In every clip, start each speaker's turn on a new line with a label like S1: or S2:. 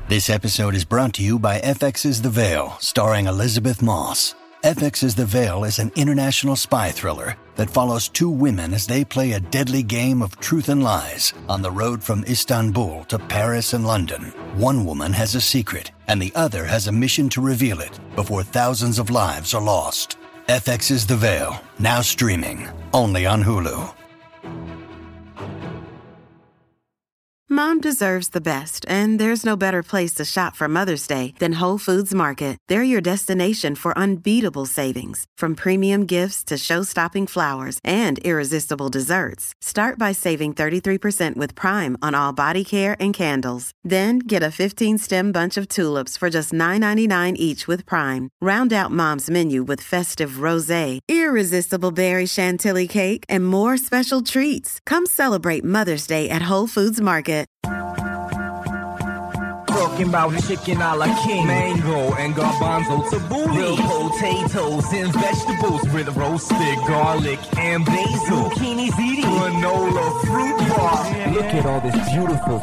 S1: This episode is brought to you by FX's The Veil, starring Elizabeth Moss. FX's The Veil is an international spy thriller that follows two women as they play a deadly game of truth and lies on the road from Istanbul to Paris and London. One woman has a secret, and the other has a mission to reveal it before thousands of lives are lost. FX's The Veil, now streaming, only on Hulu.
S2: Mom deserves the best, and there's no better place to shop for Mother's Day than Whole Foods Market. They're your destination for unbeatable savings, from premium gifts to show-stopping flowers and irresistible desserts. Start by saving 33% with Prime on all body care and candles. Then get a 15-stem bunch of tulips for just $9.99 each with Prime. Round out Mom's menu with festive rosé, irresistible berry chantilly cake, and more special treats. Come celebrate Mother's Day at Whole Foods Market.
S3: Talking about chicken a la king, mango and garbanzo tabbouleh, real potatoes and vegetables with roasted garlic and basil, zucchini ziti, granola fruit bar. Look at all this beautiful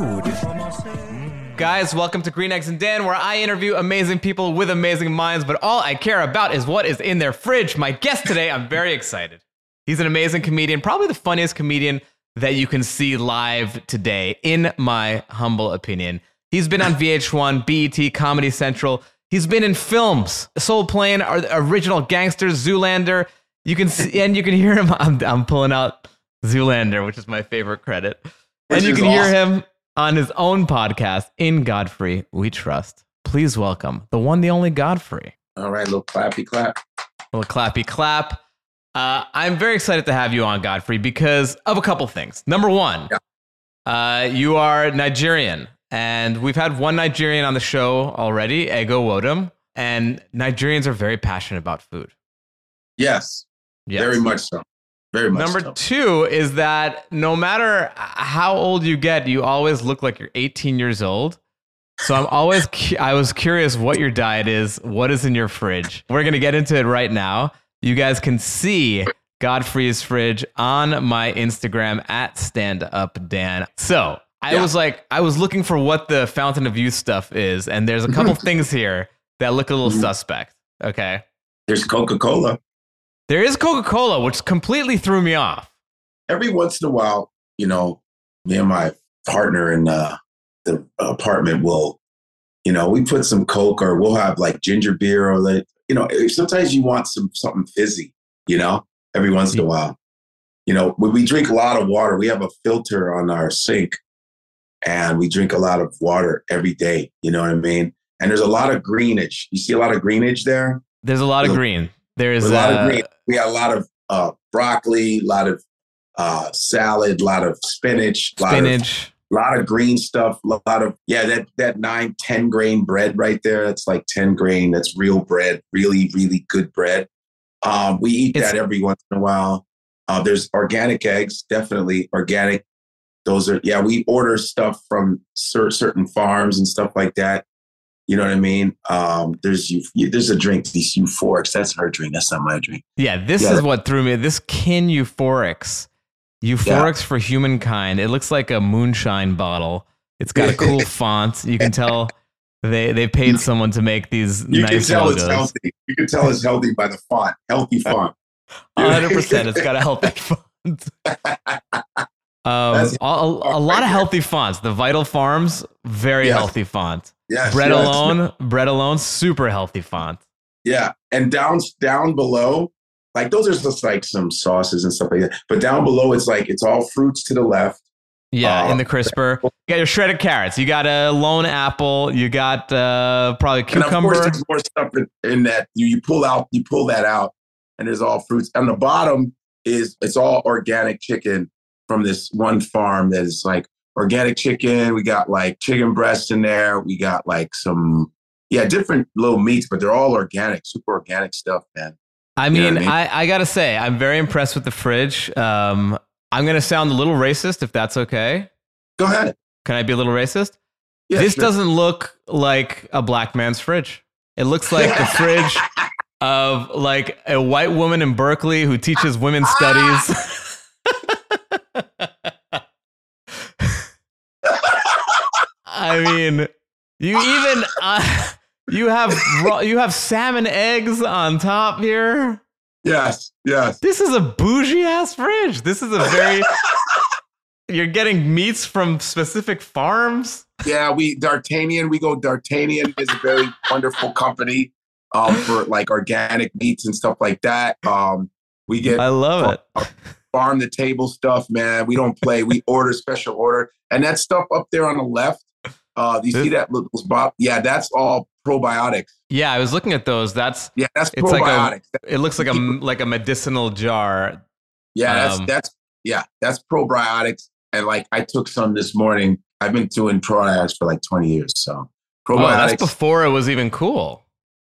S3: food.
S4: Guys, welcome to Green Eggs and Dan, where I interview amazing people with amazing minds, but all I care about is what is in their fridge. My guest today, I'm very excited. He's an amazing comedian, probably the funniest comedian that you can see live today, in my humble opinion. He's been on VH1, BET, Comedy Central. He's been in films, Soul Plane, Original Gangsters, Zoolander. You can see, and you can hear him. I'm pulling out Zoolander, which is my favorite credit. And you can hear him on his own podcast, In Godfrey We Trust. Please welcome the one, the only Godfrey.
S5: All right, little clappy clap.
S4: Little clappy clap. I'm very excited to have you on, Godfrey, because of a couple things. Number one, you are Nigerian, and we've had one Nigerian on the show already, Ego Wodum, and Nigerians are very passionate about food.
S5: Yes. Very much so. Very much
S4: Number
S5: so.
S4: two is that no matter how old you get, you always look like you're 18 years old. So I was curious what your diet is, what is in your fridge. We're going to get into it right now. You guys can see Godfrey's fridge on my Instagram at StandUpDan. So I was looking for what the Fountain of Youth stuff is, and there's a couple things here that look a little suspect. Okay.
S5: There's Coca-Cola.
S4: There is Coca-Cola, which completely threw me off.
S5: Every once in a while, me and my partner in the apartment will, we put some Coke, or we'll have like ginger beer, or sometimes you want something fizzy, every once in a while. When we drink a lot of water, we have a filter on our sink, and we drink a lot of water every day. You know what I mean? And there's a lot of greenage. You see a lot of greenage there?
S4: There's a lot of green. There's
S5: a lot of green. We got a lot of broccoli, a lot of salad, a lot of spinach. A lot of green stuff, a lot of, that 9-10 grain bread right there. That's like 10 grain. That's real bread, really, really good bread. We eat that every once in a while. There's organic eggs, definitely organic. Those are, we order stuff from certain farms and stuff like that. You know what I mean? There's a drink, these Euphorics. That's her drink. That's not my drink.
S4: Yeah, this is what threw me. This Kin Euphorics. Euphorics for Humankind. It looks like a moonshine bottle. It's got a cool font. You can tell they paid someone to make these nice logos.
S5: It's healthy. You can tell it's healthy by the font. Healthy font.
S4: 100%. It's got a healthy font. A lot of healthy fonts. The Vital Farms, very healthy font.
S5: Yes.
S4: Bread Alone, super healthy font.
S5: Yeah. And down below, like those are just like some sauces and stuff like that. But down below, it's all fruits to the left.
S4: Yeah, in the crisper. You got your shredded carrots. You got a lone apple. You got probably cucumber.
S5: And of course, there's more stuff in that. You pull that out, and there's all fruits. On the bottom it's all organic chicken from this one farm that is like organic chicken. We got like chicken breast in there. We got like some different little meats, but they're all organic, super organic stuff, man.
S4: I mean, I gotta say, I'm very impressed with the fridge. I'm gonna sound a little racist, if that's okay.
S5: Go ahead.
S4: Can I be a little racist?
S5: Yeah,
S4: this
S5: sure.
S4: doesn't look like a black man's fridge. It looks like the fridge of like a white woman in Berkeley who teaches women's studies. I mean, You even you have salmon eggs on top here.
S5: Yes.
S4: This is a bougie ass fridge. This is a very. You're getting meats from specific farms.
S5: Yeah, D'Artagnan. We go D'Artagnan is a very wonderful company for like organic meats and stuff like that. We get.
S4: I love it.
S5: Farm to table stuff, man. We don't play. We order special order, and that stuff up there on the left. You see that little spot? Yeah, that's all probiotics.
S4: Yeah, I was looking at those. That's
S5: probiotics.
S4: It looks like a medicinal jar.
S5: Yeah, that's probiotics. And like I took some this morning. I've been doing probiotics for like 20 years. So probiotics.
S4: That's before it was even cool.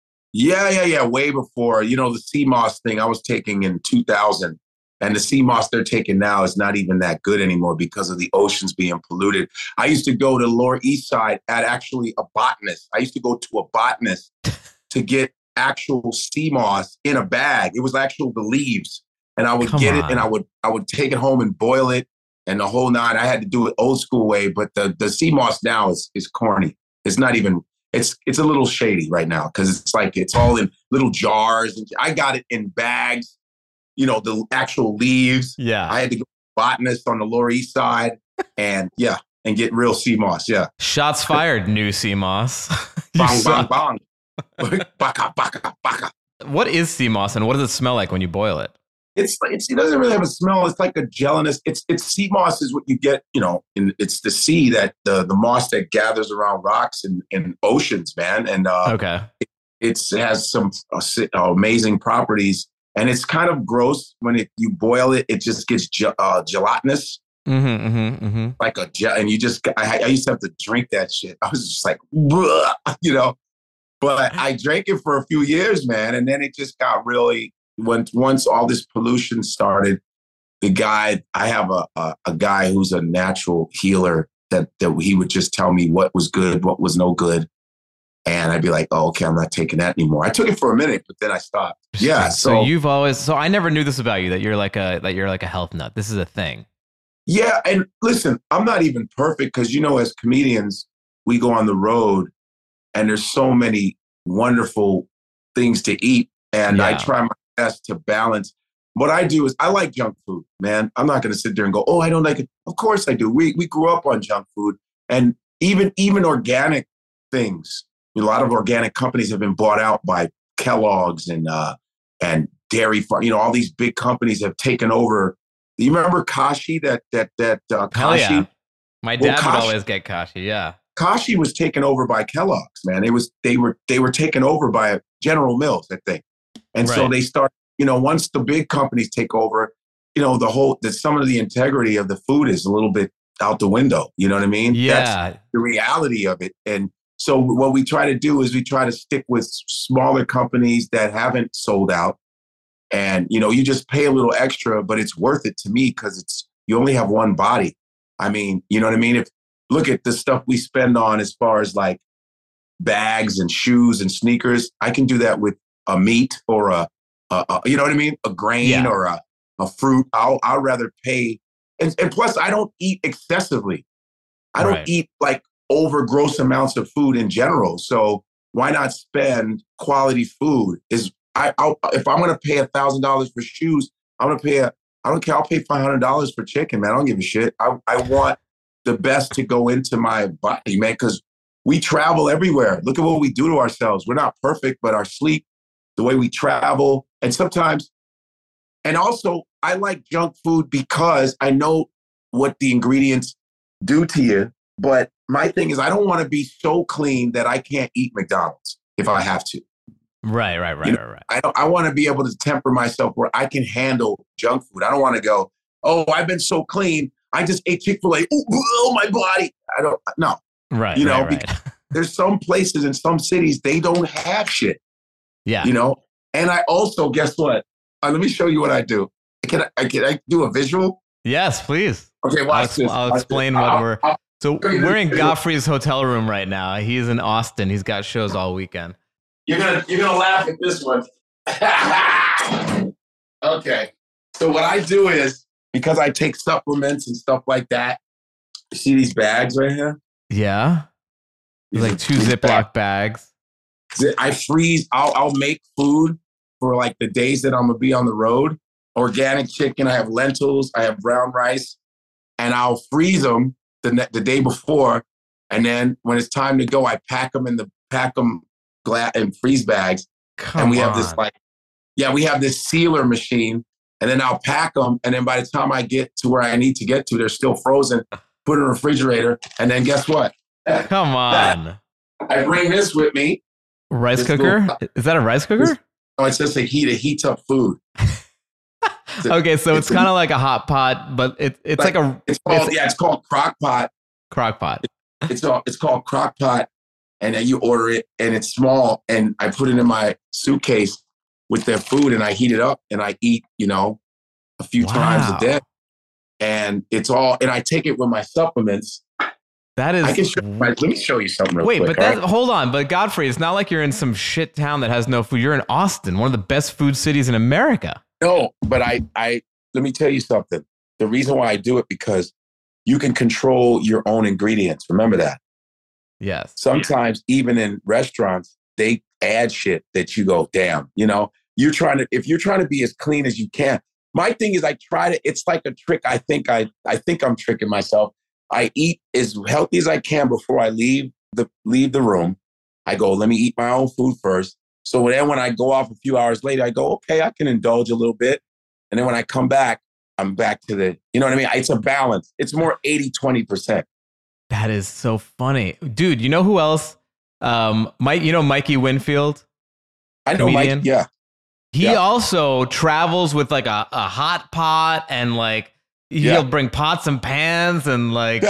S5: Yeah. Way before. You know, the sea moss thing I was taking in 2000. And the sea moss they're taking now is not even that good anymore because of the oceans being polluted. I used to go to Lower East Side at actually a botanist. I used to go to a botanist to get actual sea moss in a bag. It was actual the leaves. And I would get it and I would take it home and boil it. And the whole nine, I had to do it old school way, but the sea moss now is corny. It's not even, it's a little shady right now because it's all in little jars. And I got it in bags, you know, the actual leaves.
S4: Yeah.
S5: I had to go to a botanist on the Lower East Side and get real sea moss. Yeah.
S4: Shots fired, new sea moss.
S5: Bang, bang, bang. Baka, baka, baka.
S4: What is sea moss and what does it smell like when you boil it?
S5: It doesn't really have a smell. It's like a gelatinous. It's sea moss is what you get, you know, it's the sea that the moss that gathers around rocks in oceans, man. And it has some amazing properties, and it's kind of gross when you boil it. It just gets gelatinous, like a gel, and I used to have to drink that shit. I was just like, you know, but I drank it for a few years, man, and then it just got really. Once all this pollution started, I have a guy who's a natural healer that he would just tell me what was good, what was no good. And I'd be like, oh, okay, I'm not taking that anymore. I took it for a minute, but then I stopped. Yeah.
S4: So I never knew this about you, that you're like a health nut. This is a thing.
S5: Yeah. And listen, I'm not even perfect because, you know, as comedians, we go on the road and there's so many wonderful things to eat. And I try my best to balance. What I do is I like junk food, man. I'm not going to sit there and go, oh, I don't like it. Of course I do. We grew up on junk food, and even organic things. A lot of organic companies have been bought out by Kellogg's and Dairy Farm. You know, all these big companies have taken over. Do you remember Kashi? That
S4: Kashi? Yeah. My dad would always get Kashi. Yeah.
S5: Kashi was taken over by Kellogg's, man. They were taken over by General Mills, I think. And so they start, you know, once the big companies take over, you know, some of the integrity of the food is a little bit out the window. You know what I mean?
S4: Yeah.
S5: That's the reality of it. And so what we try to do is we try to stick with smaller companies that haven't sold out. And, you know, you just pay a little extra, but it's worth it to me because you only have one body. I mean, you know what I mean? Look at the stuff we spend on as far as like bags and shoes and sneakers. I can do that with a meat or a you know what I mean? A grain or a fruit. I'll rather pay. And plus I don't eat excessively. I don't eat like over gross amounts of food in general. So why not spend quality food? If I'm going to pay $1,000 for shoes, I don't care. I'll pay $500 for chicken, man. I don't give a shit. I want the best to go into my body, man, because we travel everywhere. Look at what we do to ourselves. We're not perfect, but our sleep, the way we travel, and sometimes, and also I like junk food because I know what the ingredients do to you. But my thing is I don't want to be so clean that I can't eat McDonald's if I have to.
S4: Right.
S5: I want to be able to temper myself where I can handle junk food. I don't want to go, oh, I've been so clean. I just ate Chick-fil-A. Oh, my body. No.
S4: Right.
S5: You know, there's some places in some cities, they don't have shit.
S4: Yeah.
S5: You know, and I also, guess what? Let me show you what I do. Can I do a visual?
S4: Yes, please.
S5: Okay, watch this.
S4: I'll explain what we're in Godfrey's hotel room right now. He's in Austin. He's got shows all weekend.
S5: You're gonna laugh at this one. Okay. So what I do is, because I take supplements and stuff like that, you see these bags right here?
S4: Yeah. Like 2 Ziploc bags.
S5: I freeze. I'll make food for like the days that I'm gonna be on the road. Organic chicken. I have lentils. I have brown rice, and I'll freeze them the day before. And then when it's time to go, I pack them glass and freeze bags. And we have this we have this sealer machine. And then I'll pack them. And then by the time I get to where I need to get to, they're still frozen. Put in a refrigerator. And then guess what?
S4: Come on.
S5: I bring this with me.
S4: Rice cooker? Is that a rice cooker?
S5: No, it's just it heats up food.
S4: Okay, so it's kind of like a hot pot, but it's
S5: called crock pot.
S4: Crock pot.
S5: It's called crock pot, and then you order it, and it's small, and I put it in my suitcase with their food, and I heat it up, and I eat, a few times a day, and and I take it with my supplements.
S4: That is.
S5: Let me show you something real quick.
S4: Wait, but hold on. But Godfrey, it's not like you're in some shit town that has no food. You're in Austin, one of the best food cities in America.
S5: No, but I let me tell you something. The reason why I do it because you can control your own ingredients. Remember that.
S4: Yes.
S5: Sometimes even in restaurants, they add shit that you go, damn. If you're trying to be as clean as you can. My thing is, it's like a trick. I think I'm tricking myself. I eat as healthy as I can before I leave the room. I go, let me eat my own food first. So then when I go off a few hours later, I go, okay, I can indulge a little bit. And then when I come back, I'm back to you know what I mean? It's a balance. It's more 80-20%.
S4: That is so funny. Dude, you know who else? Mikey Winfield?
S5: I know
S4: comedian?
S5: Mike, yeah.
S4: He also travels with like a hot pot and like he'll bring pots and pans and like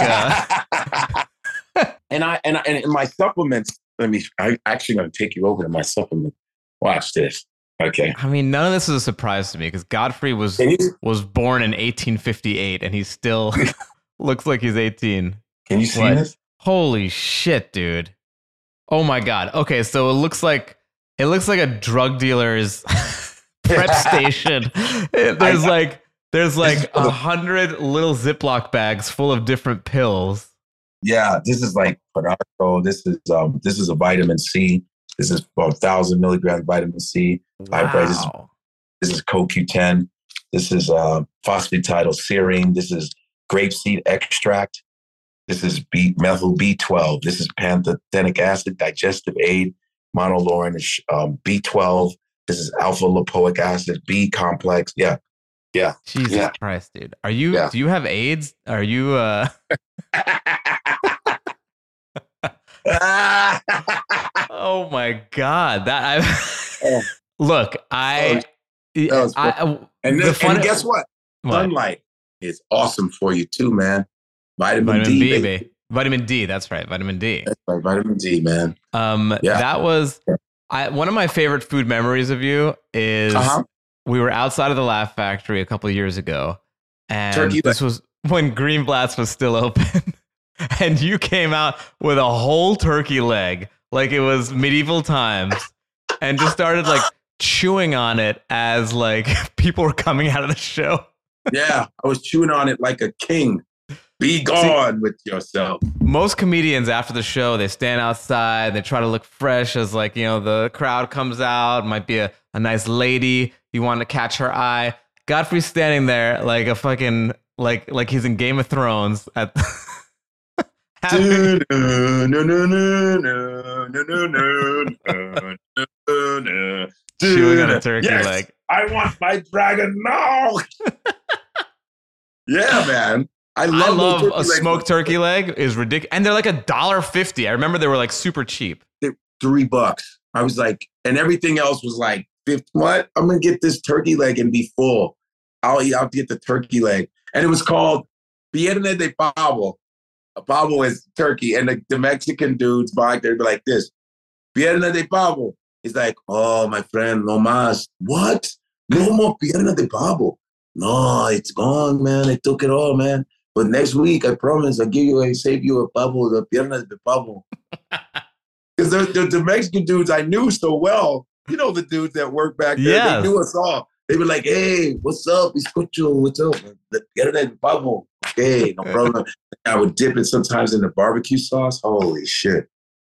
S5: and my supplements. I'm actually going to take you over to my supplement. Watch this. Okay.
S4: I mean, none of this is a surprise to me because Godfrey was born in 1858 and he still looks like he's 18.
S5: Can you see this?
S4: Holy shit, dude. Oh my God. Okay, so it looks like a drug dealer's prep station. There's like 100 little Ziploc bags full of different pills.
S5: Yeah, this is like Pronarco. This is a vitamin C. This is 1,000 milligrams vitamin C.
S4: Wow.
S5: This is CoQ10. This is phosphatidylserine. This is grapeseed extract. This is methyl B12. This is pantothenic acid, digestive aid, monolaurin, B12. This is alpha lipoic acid, B complex. Yeah.
S4: Jesus Christ, dude. Do you have AIDS? Are you Oh my God. Look, and
S5: guess what? Sunlight is awesome for you too, man. Vitamin D, baby.
S4: Vitamin D, that's right. Vitamin D.
S5: That's right, vitamin D, man.
S4: That was one of my favorite food memories of you is we were outside of the Laugh Factory a couple of years ago, and this was when Greenblatt's was still open, and you came out with a whole turkey leg like it was medieval times, and just started like chewing on it as like people were coming out of the show.
S5: Yeah, I was chewing on it like a king. Be gone with yourself.
S4: Most comedians after the show, they stand outside, they try to look fresh as like, the crowd comes out, might be a nice lady, you want to catch her eye. Godfrey's standing there like a fucking, like he's in Game of Thrones at
S5: chewing
S4: on a turkey leg.
S5: I want my dragon now. Yeah, man. I love
S4: a smoked turkey leg is ridiculous. And they're like $1.50. I remember they were like super cheap.
S5: They're $3. I was like, and everything else was like, what? I'm going to get this turkey leg and be full. I'll get the turkey leg. And it was called Pierna de Pavo. A pavo is turkey. And the Mexican dudes back there be like this. Pierna de Pavo. It's like, oh, my friend, no más. What? No more pierna de pavo. No, it's gone, man. I took it all, man. But next week, I promise, save you a pavo, the piernas de pavo. Because the Mexican dudes I knew so well, the dudes that work back there, they knew us all. They were like, hey, what's up? Escucho, what's up? The piernas de pavo. Okay, no problem. I would dip it sometimes in the barbecue sauce. Holy shit.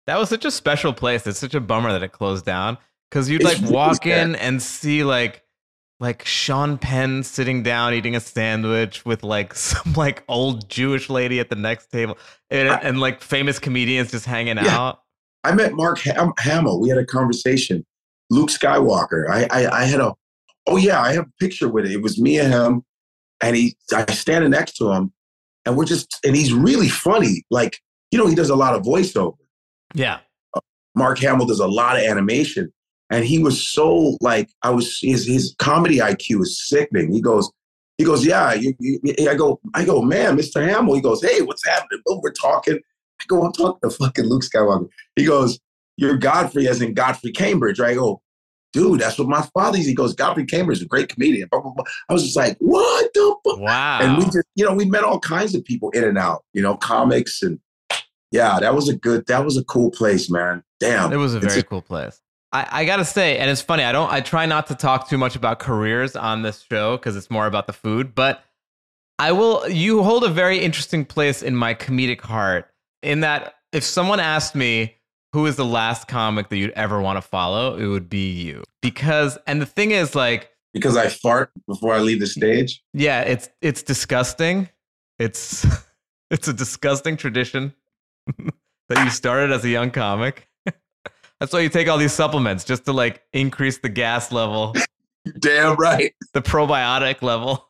S4: That was such a special place. It's such a bummer that it closed down because you'd like walk in and see like Sean Penn sitting down eating a sandwich with like some like old Jewish lady at the next table and like famous comedians just hanging out.
S5: I met Mark Hamill. We had a conversation. Luke Skywalker. I had I have a picture with it. It was me and him, and I standing next to him, and and he's really funny. Like, he does a lot of voiceover.
S4: Yeah.
S5: Mark Hamill does a lot of animation. And he was so like, his comedy IQ is sickening. He goes, yeah. I go, man, Mr. Hamill. He goes, hey, what's happening? Oh, we're talking. I go, I'm talking to fucking Luke Skywalker. He goes, you're Godfrey as in Godfrey Cambridge. I go, dude, that's what my father is. He goes, Godfrey Cambridge is a great comedian. Blah, blah, blah. I was just like, what the fuck?
S4: Wow.
S5: And we just, we met all kinds of people in and out, comics. And yeah, that was a cool place, man. Damn.
S4: It was a very cool place. I got to say, and it's funny, I try not to talk too much about careers on this show because it's more about the food, but you hold a very interesting place in my comedic heart in that if someone asked me who is the last comic that you'd ever want to follow, it would be you. And the thing is like...
S5: Because I fart before I leave the stage?
S4: Yeah, it's disgusting. It's a disgusting tradition that you started as a young comic. That's why you take all these supplements, just to like increase the gas level.
S5: Damn right.
S4: The probiotic level.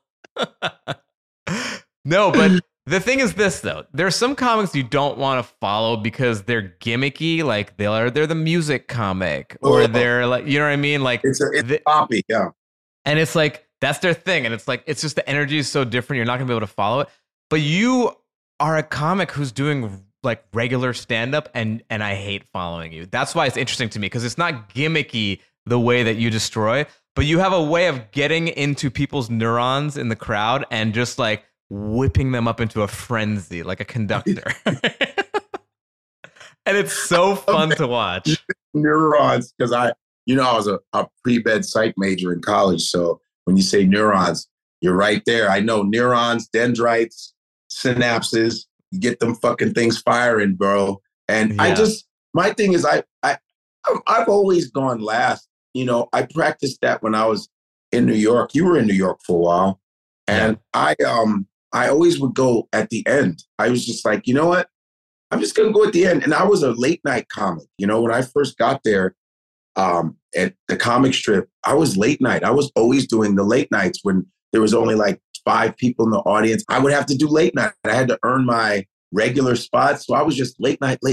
S4: No, but the thing is this though. There's some comics you don't want to follow because they're gimmicky, like they're the music comic, or they're like, you know what I mean? Like
S5: it's poppy, yeah.
S4: And it's like that's their thing, and it's like it's just the energy is so different. You're not gonna be able to follow it. But you are a comic who's doing like regular stand-up, and I hate following you. That's why it's interesting to me, because it's not gimmicky the way that you destroy, but you have a way of getting into people's neurons in the crowd and just like whipping them up into a frenzy like a conductor. And it's so fun to watch.
S5: Neurons, because I was a pre-med psych major in college, so when you say neurons, you're right there. I know neurons, dendrites, synapses. You get them fucking things firing, bro. And my thing is, I've always gone last. I practiced that when I was in New York. You were in New York for a while, and I always would go at the end. I was just like, you know what? I'm just gonna go at the end. And I was a late night comic. When I first got there at the comic strip, I was late night. I was always doing the late nights when there was only like 5 people in the audience. I would have to do late night. I had to earn my regular spots. So I was just late night.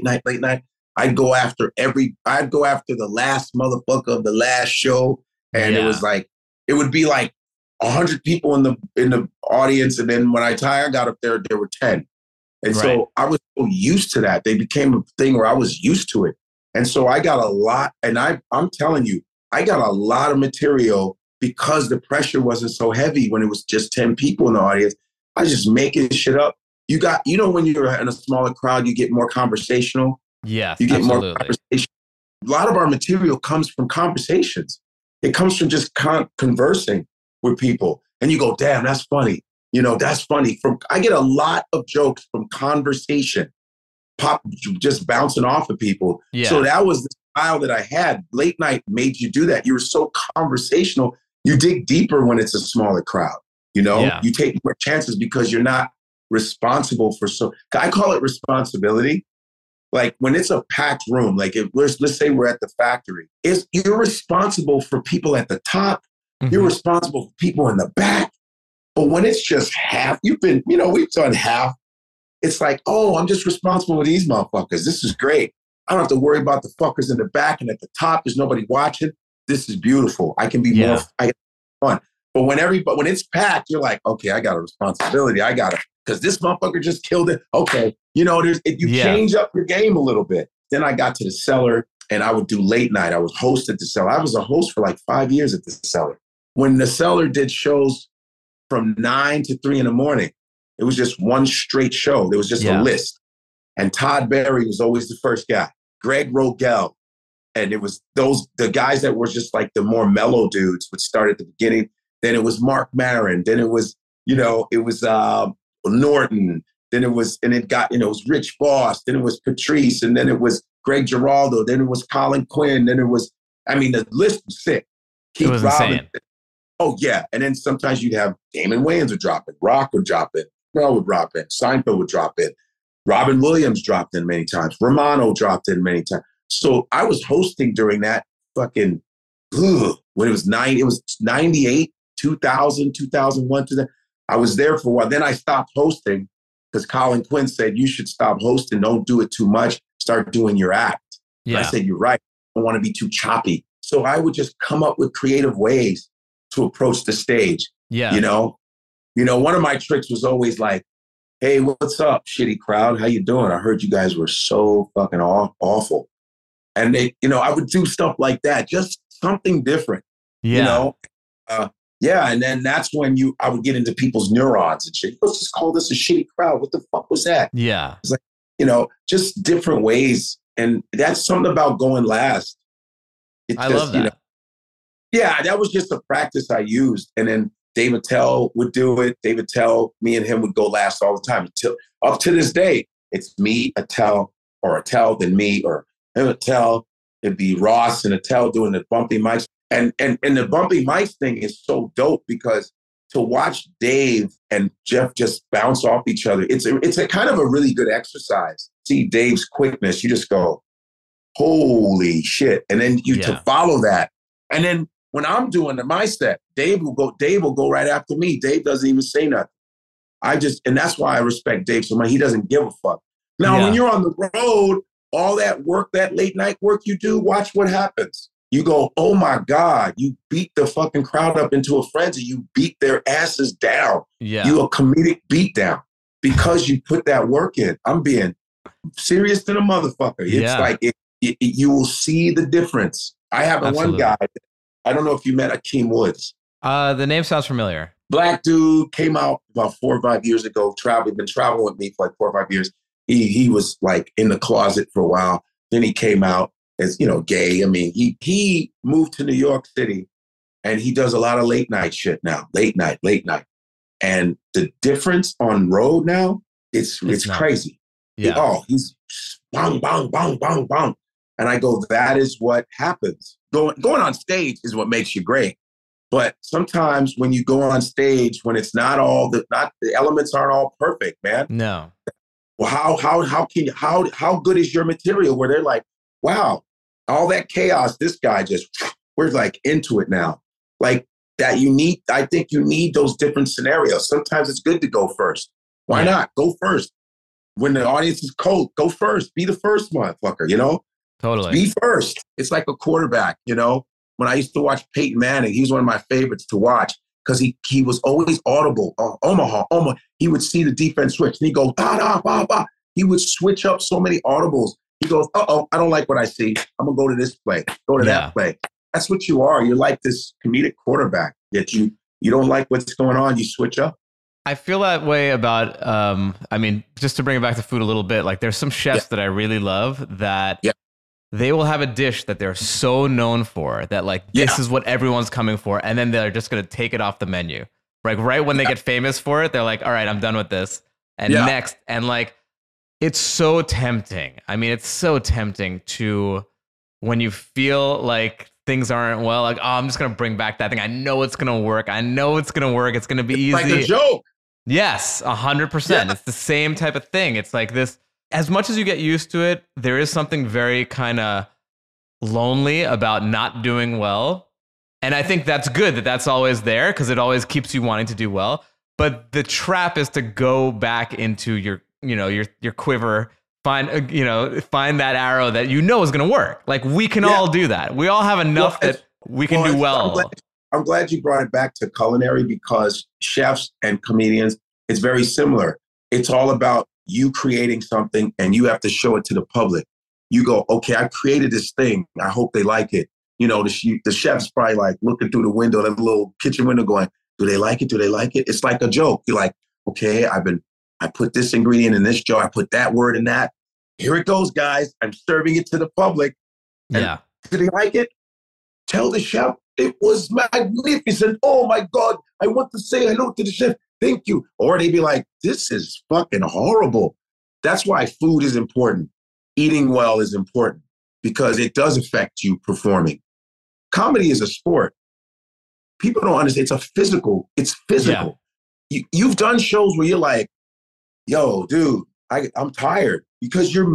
S5: I'd go after the last motherfucker of the last show. And it was like, it would be like 100 people in the audience. And then when I got up there, there were 10. And so I was so used to that. They became a thing where I was used to it. And so I got a lot, and I'm telling you, I got a lot of material because the pressure wasn't so heavy when it was just 10 people in the audience. I was just making shit up. When you're in a smaller crowd, you get more conversational.
S4: Yeah,
S5: you get more conversation. A lot of our material comes from conversations. It comes from just conversing with people. And you go, damn, that's funny. That's funny. I get a lot of jokes from conversation, just bouncing off of people.
S4: Yeah.
S5: So that was the style that I had. Late night made you do that. You were so conversational. You dig deeper when it's a smaller crowd. You take more chances because you're not responsible for I call it responsibility. Like when it's a packed room, like let's say we're at the factory, you're responsible for people at the top. Mm-hmm. You're responsible for people in the back. But when it's just half, we've done half. It's like, oh, I'm just responsible for these motherfuckers. This is great. I don't have to worry about the fuckers in the back and at the top. There's nobody watching. This is beautiful. I can be more fun. But when it's packed, you're like, okay, I got a responsibility. I got it. Because this motherfucker just killed it. Okay. Change up your game a little bit. Then I got to the Cellar and I would do late night. I was host at the Cellar. I was a host for like 5 years at the Cellar. When the Cellar did shows from 9 to 3 in the morning, it was just one straight show. There was just a list. And Todd Barry was always the first guy. Greg Rogel. And it was the guys that were just like the more mellow dudes would start at the beginning. Then it was Mark Maron. Then it was, Norton. Then it was, and it got, it was Rich Voss. Then it was Patrice. And then it was Greg Giraldo. Then it was Colin Quinn. Then it was, the list was sick.
S4: Keith Robinson. Insane.
S5: Oh, yeah. And then sometimes you'd have Damon Wayans would drop in. Rock would drop in. Mel would drop in. Seinfeld would drop in. Robin Williams dropped in many times. Romano dropped in many times. So I was hosting during that fucking, when it was 98, 2000, 2001. I was there for a while. Then I stopped hosting because Colin Quinn said, you should stop hosting. Don't do it too much. Start doing your act. Yeah. I said, you're right. I don't want to be too choppy. So I would just come up with creative ways to approach the stage.
S4: Yeah.
S5: One of my tricks was always like, hey, what's up, shitty crowd? How you doing? I heard you guys were so fucking awful. And they, I would do stuff like that, just something different.
S4: Yeah.
S5: And then that's when I would get into people's neurons and shit. Let's just call this a shitty crowd. What the fuck was that?
S4: Yeah.
S5: It's like, just different ways. And that's something about going last.
S4: I love that.
S5: That was just a practice I used. And then Dave Attell would do it. Dave Attell, me and him would go last all the time. Up to this day, it's me, Attell, or Attell, then me, or him, Attell. It'd be Ross and Attell doing the bumpy mics. And the bumpy mics thing is so dope because to watch Dave and Jeff just bounce off each other, it's a kind of a really good exercise. See Dave's quickness, you just go, holy shit. And then to follow that. And then when I'm doing my set, Dave will go right after me. Dave doesn't even say nothing. And that's why I respect Dave so much. He doesn't give a fuck. Now, when you're on the road, all that work, that late night work you do, watch what happens. You go, oh my God, you beat the fucking crowd up into a frenzy. You beat their asses down.
S4: Yeah.
S5: You a comedic beatdown because you put that work in. I'm being serious than a motherfucker. It's like you will see the difference. I have one guy, I don't know if you met Akeem Woods.
S4: The name sounds familiar.
S5: Black dude, came out about 4 or 5 years ago, been traveling with me for like 4 or 5 years. He was like in the closet for a while. Then he came out as, gay. I mean, he moved to New York City and he does a lot of late night shit now. Late night. And the difference on road now, it's crazy.
S4: Yeah.
S5: He's bang, bang, bang, bang, bang. And I go, that is what happens. Going on stage is what makes you great. But sometimes when you go on stage, when it's not the elements aren't all perfect, man.
S4: No.
S5: Well, how good is your material where they're like, wow, all that chaos, this guy we're like into it now. Like that I think you need those different scenarios. Sometimes it's good to go first. Why not? Go first. When the audience is cold, go first. Be the first motherfucker,
S4: Totally.
S5: Be first. It's like a quarterback, When I used to watch Peyton Manning, he was one of my favorites to watch because he was always audible. Omaha. He would see the defense switch and he'd go, da, da, ba, ba. He would switch up so many audibles. He goes, I don't like what I see. I'm going to go to this play, go to that play. That's what you are. You're like this comedic quarterback that you don't like what's going on. You switch up.
S4: I feel that way about, just to bring it back to food a little bit, like there's some chefs that I really love that they will have a dish that they're so known for that like, this is what everyone's coming for. And then they're just going to take it off the menu. Like right when they get famous for it, they're like, all right, I'm done with this. And next, and like, it's so tempting. I mean, it's so tempting to, when you feel like things aren't well, like, I'm just going to bring back that thing. I know it's going to work. It's going to be easy.
S5: Like a joke.
S4: Yes, 100%. Yeah. It's the same type of thing. It's like this, as much as you get used to it, there is something very kind of lonely about not doing well. And I think that's good that that's always there because it always keeps you wanting to do well. But the trap is to go back into your quiver, find that arrow that is going to work. Like we can all do that. We all have enough that we can do well.
S5: I'm glad you brought it back to culinary because chefs and comedians, it's very similar. It's all about you creating something and you have to show it to the public. You go, okay, I created this thing. I hope they like it. The chef's probably like looking through the window, that little kitchen window going, do they like it? Do they like it? It's like a joke. You're like, okay, I put this ingredient in this jar. I put that word in that. Here it goes, guys. I'm serving it to the public. And do they like it? Tell the chef, it was magnificent. Oh my God, I want to say hello to the chef. Thank you. Or they'd be like, this is fucking horrible. That's why food is important. Eating well is important because it does affect you performing. Comedy is a sport. People don't understand. It's physical. Yeah. You've done shows where you're like, yo, dude, I'm tired because you're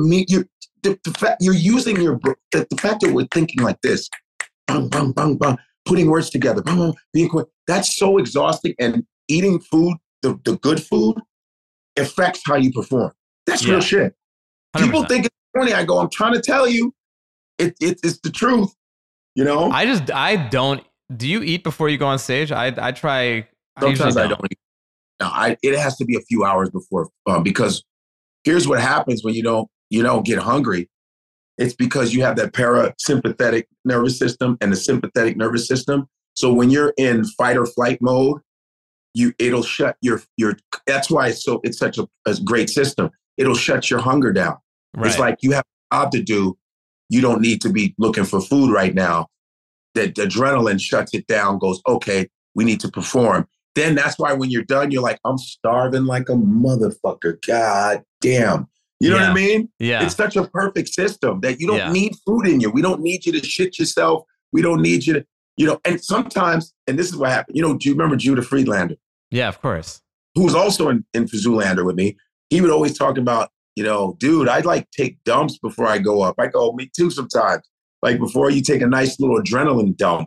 S5: using the fact that we're thinking like this, bang, bang, bang, bang, putting words together, being quick. That's so exhausting. And eating food, the good food, affects how you perform. That's real shit. 100%. People think it's funny. I go, I'm trying to tell you, it's the truth. You know.
S4: I don't. Do you eat before you go on stage? I try.
S5: Sometimes I don't eat. No, it has to be a few hours before because here's what happens when you don't get hungry. It's because you have that parasympathetic nervous system and the sympathetic nervous system. So when you're in fight or flight mode, it'll shut your. That's why it's such a great system. It'll shut your hunger down. Right. It's like you have a job to do. You don't need to be looking for food right now. The adrenaline shuts it down. Goes, okay, we need to perform. Then that's why when you're done, you're like, I'm starving like a motherfucker. God damn. You know what I mean?
S4: Yeah.
S5: It's such a perfect system that you don't need food in you. We don't need you to shit yourself. We don't need you to, and sometimes, and this is what happened. Do you remember Judah Friedlander?
S4: Yeah, of course.
S5: Who was also in Zoolander with me. He would always talk about, dude, I'd like take dumps before I go up. I go, me too sometimes. Like before you take a nice little adrenaline dump.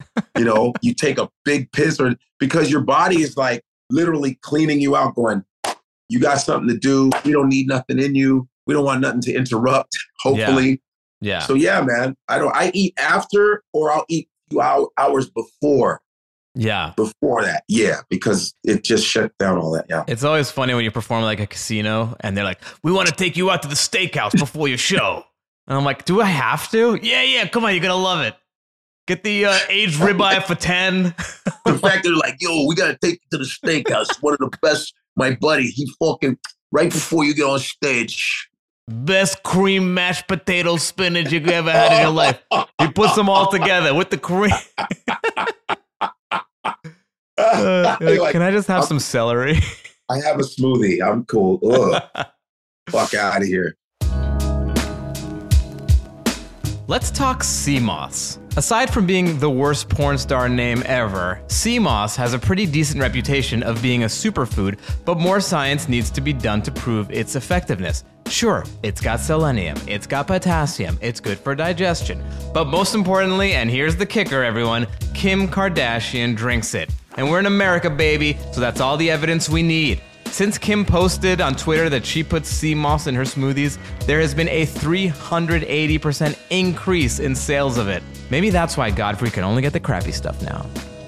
S5: You take a big piss because your body is like literally cleaning you out going, you got something to do. We don't need nothing in you. We don't want nothing to interrupt, hopefully.
S4: Yeah.
S5: So yeah, man, I eat after or I'll eat a few hours before.
S4: Yeah.
S5: Before that. Yeah. Because it just shut down all that. Yeah.
S4: It's always funny when you perform like a casino and they're like, we want to take you out to the steakhouse before your show. And I'm like, do I have to? Yeah. Come on. You're going to love it. Get the aged ribeye for 10.
S5: The fact that they're like, yo, we got to take you to the steakhouse. One of the best, my buddy, he fucking, right before you get on stage.
S4: Best cream mashed potato spinach you ever had in your life. He puts them all together with the cream. Can I just have some celery?
S5: I have a smoothie. I'm cool. Fuck out of here.
S4: Let's talk sea moss. Aside from being the worst porn star name ever, sea moss has a pretty decent reputation of being a superfood, but more science needs to be done to prove its effectiveness. Sure, it's got selenium, it's got potassium, it's good for digestion, but most importantly, and here's the kicker everyone, Kim Kardashian drinks it. And we're in America, baby, so that's all the evidence we need. Since Kim posted on Twitter that she puts sea moss in her smoothies, there has been a 380% increase in sales of it. Maybe that's why Godfrey can only get the crappy stuff now.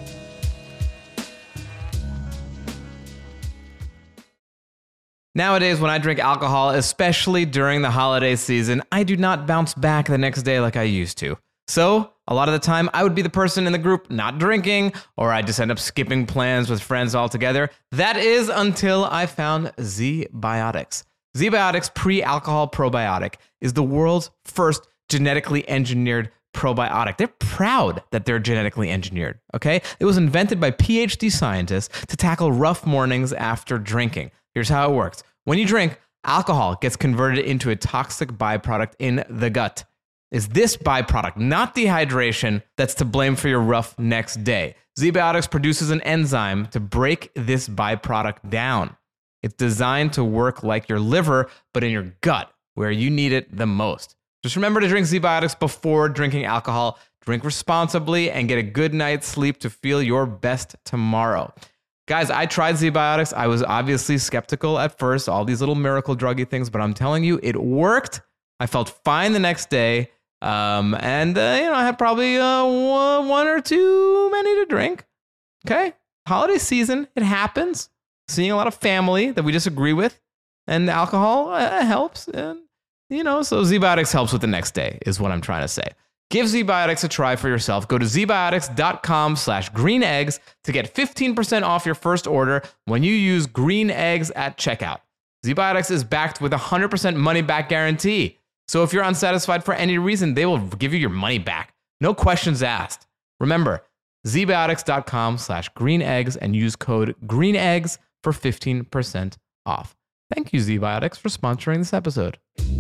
S4: Nowadays, when I drink alcohol, especially during the holiday season, I do not bounce back the next day like I used to. So, a lot of the time, I would be the person in the group not drinking, or I'd just end up skipping plans with friends altogether. That is until I found ZBiotics. ZBiotics Pre-Alcohol Probiotic is the world's first genetically engineered probiotic. They're proud that they're genetically engineered, okay? It was invented by PhD scientists to tackle rough mornings after drinking. Here's how it works. When you drink, alcohol gets converted into a toxic byproduct in the gut. Is this byproduct, not dehydration, that's to blame for your rough next day. ZBiotics produces an enzyme to break this byproduct down. It's designed to work like your liver, but in your gut, where you need it the most. Just remember to drink ZBiotics before drinking alcohol. Drink responsibly and get a good night's sleep to feel your best tomorrow. Guys, I tried ZBiotics. I was obviously skeptical at first, all these little miracle druggy things, but I'm telling you, it worked. I felt fine the next day. I had probably one or too many to drink. Okay. Holiday season, it happens. Seeing a lot of family that we disagree with, and alcohol helps. And, so ZBiotics helps with the next day is what I'm trying to say. Give ZBiotics a try for yourself. Go to zbiotics.com/greeneggs to get 15% off your first order when you use green eggs at checkout. ZBiotics is backed with a 100% money back guarantee. So if you're unsatisfied for any reason, they will give you your money back. No questions asked. Remember, zbiotics.com/greeneggs and use code greeneggs for 15% off. Thank you, ZBiotics, for sponsoring this episode.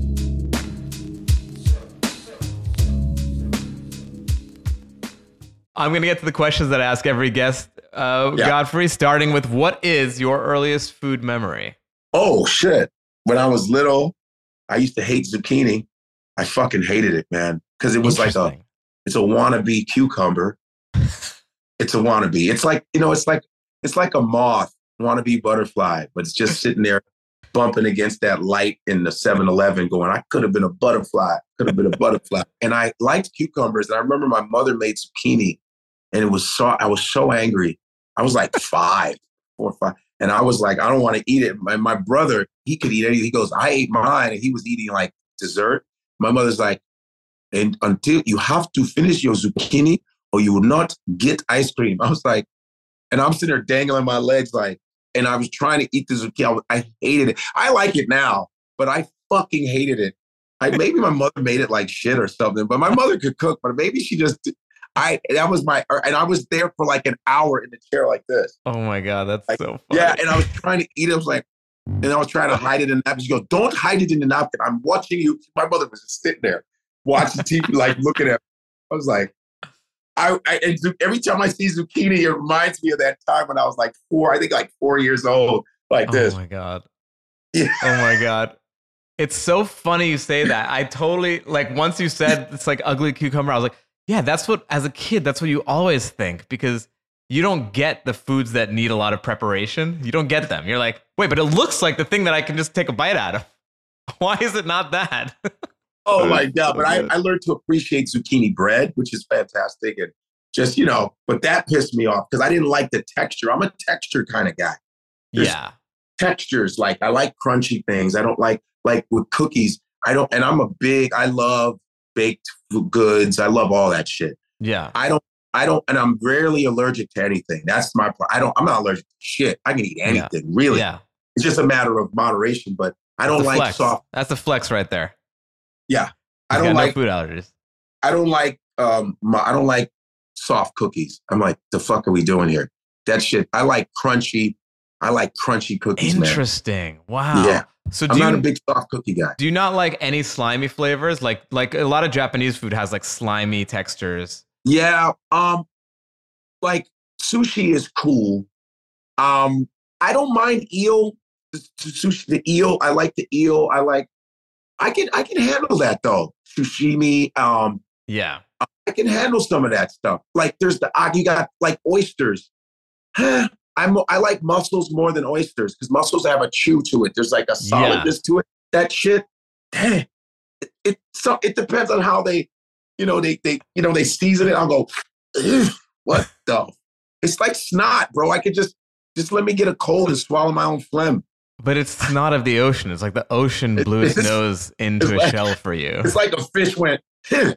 S4: I'm going to get to the questions that I ask every guest, Godfrey, starting with, what is your earliest food memory?
S5: Oh, shit. When I was little, I used to hate zucchini. I fucking hated it, man. Because it was it's a wannabe cucumber. It's a wannabe. It's like, it's like a moth, wannabe butterfly, but it's just sitting there bumping against that light in the 7-Eleven going, I could have been a butterfly. And I liked cucumbers. And I remember my mother made zucchini, and I was so angry. I was like 4 or 5. And I was like, I don't want to eat it. My brother, he could eat anything. He goes, I ate mine. And he was eating like dessert. My mother's like, and until you have to finish your zucchini or you will not get ice cream. I was like, and I'm sitting there dangling my legs like, and I was trying to eat the zucchini. I hated it. I like it now, but I fucking hated it. Maybe my mother made it like shit or something, but my mother could cook, but maybe she just, and I was there for like an hour in the chair like this.
S4: Oh my God, that's like, so funny.
S5: Yeah, and I was trying to eat it. I was like, and I was trying to hide it in the napkin. She goes, don't hide it in the napkin. I'm watching you. My mother was just sitting there watching TV, like looking at me. I was like, and every time I see zucchini, it reminds me of that time when I was like 4 years old, like this.
S4: Oh my God.
S5: Yeah.
S4: Oh my God. It's so funny you say that. I totally, like, once you said it's like ugly cucumber, I was like, yeah, as a kid, that's what you always think, because you don't get the foods that need a lot of preparation. You don't get them. You're like, wait, but it looks like the thing that I can just take a bite out of. Why is it not that?
S5: Oh my God. But I learned to appreciate zucchini bread, which is fantastic. And just, but that pissed me off because I didn't like the texture. I'm a texture kind of guy. There's textures. Like, I like crunchy things. I don't like with cookies. I love baked goods. I love all that shit.
S4: Yeah.
S5: I don't, and I'm rarely allergic to anything. That's my problem. I'm not allergic to shit. I can eat anything, really. Yeah. It's just a matter of moderation, but I don't like soft.
S4: That's a flex right there.
S5: Yeah. I don't like
S4: food allergies.
S5: I don't like soft cookies. I'm like, the fuck are we doing here? That shit. I like crunchy cookies.
S4: Interesting.
S5: Man.
S4: Wow.
S5: Yeah. So I'm not a big soft cookie guy.
S4: Do you not like any slimy flavors? Like a lot of Japanese food has like slimy textures.
S5: Yeah. Like sushi is cool. I don't mind eel. The eel. I like the eel. I can handle that though. Sashimi.
S4: Yeah.
S5: I can handle some of that stuff. Like you got like oysters. I like mussels more than oysters because mussels have a chew to it. There's like a solidness to it. That shit, it depends on how they season it. I'll go, what the? It's like snot, bro. I could just let me get a cold and swallow my own phlegm.
S4: But it's snot of the ocean. It's like the ocean blew its nose into a shell for you.
S5: It's like a fish went.
S4: Yeah.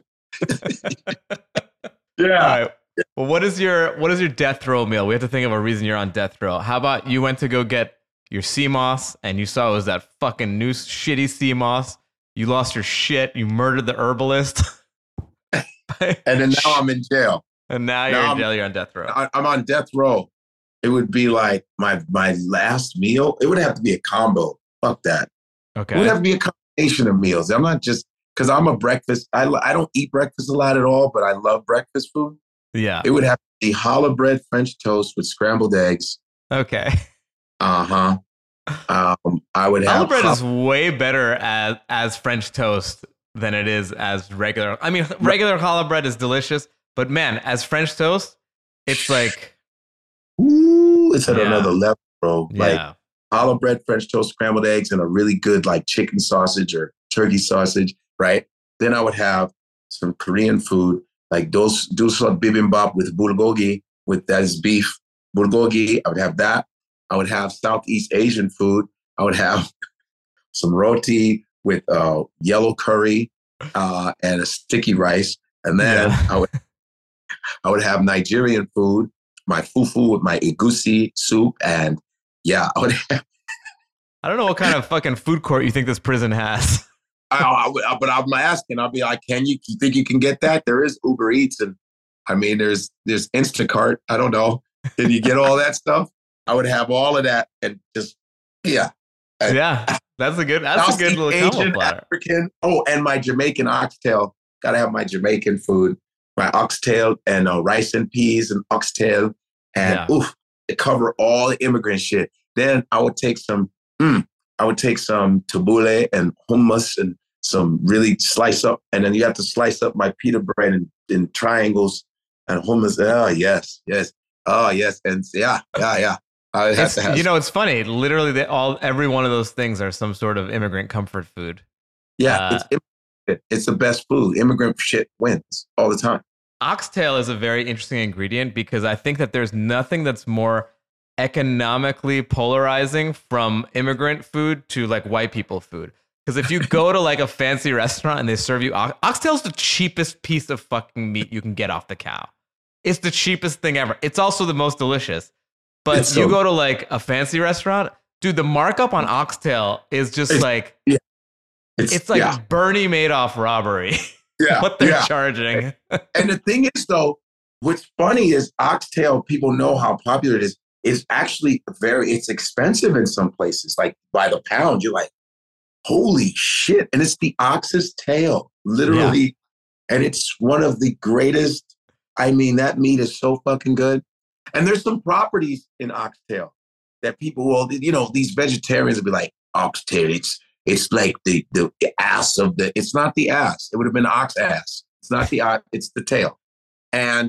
S4: All right. Well, what is your death row meal? We have to think of a reason you're on death row. How about you went to go get your sea moss and you saw it was that fucking new shitty sea moss. You lost your shit. You murdered the herbalist.
S5: And then now I'm in jail.
S4: And now you're in jail. You're on death row.
S5: I'm on death row. It would be like my last meal. It would have to be a combo. Fuck that.
S4: Okay.
S5: It would have to be a combination of meals. I'm not just because I'm a breakfast. I don't eat breakfast a lot at all, but I love breakfast food.
S4: Yeah.
S5: It would have to be challah bread French toast with scrambled eggs.
S4: Okay.
S5: I would have
S4: challah bread is way better as French toast than it is as regular. I mean, regular challah bread is delicious, but man, as French toast, it's like,
S5: ooh, it's at another level, bro. Like challah bread French toast, scrambled eggs, and a really good like chicken sausage or turkey sausage, right? Then I would have some Korean food. Like dosa bibimbap with bulgogi, that is beef bulgogi. I would have that. I would have Southeast Asian food. I would have some roti with yellow curry and a sticky rice. And then I would have Nigerian food, my fufu with my egusi soup. And I would have.
S4: I don't know what kind of fucking food court you think this prison has.
S5: But I'm asking. I'll be like, you think you can get that? There is Uber Eats, and I mean, there's Instacart. I don't know. Can you get all that stuff? I would have all of that and just, yeah.
S4: That's a good little combo platter.
S5: African. Oh, and my Jamaican oxtail. Got to have my Jamaican food. My oxtail and rice and peas and oxtail. And it cover all the immigrant shit. Then I would take some tabbouleh and hummus and some really slice up. And then you have to slice up my pita bread in triangles and hummus. Oh, yes. Oh, yes. And yeah. I have to have
S4: it's funny. Literally, every one of those things are some sort of immigrant comfort food.
S5: Yeah, it's the best food. Immigrant shit wins all the time.
S4: Oxtail is a very interesting ingredient because I think that there's nothing that's more economically polarizing from immigrant food to like white people food. Because if you go to like a fancy restaurant and they serve you oxtail's the cheapest piece of fucking meat you can get off the cow. It's the cheapest thing ever. It's also the most delicious. But you go to like a fancy restaurant, dude, the markup on oxtail is just it's like Bernie Madoff robbery.
S5: Yeah,
S4: what they're charging.
S5: And the thing is, though, what's funny is oxtail, people know how popular it is. It's actually it's expensive in some places. Like by the pound, you're like, holy shit. And it's the ox's tail, literally. Yeah. And it's one of the greatest. I mean, that meat is so fucking good. And there's some properties in oxtail that people will, these vegetarians will be like, oxtail, it's like the ass of it's not the ass. It would have been ox ass. It's not the ox, it's the tail. And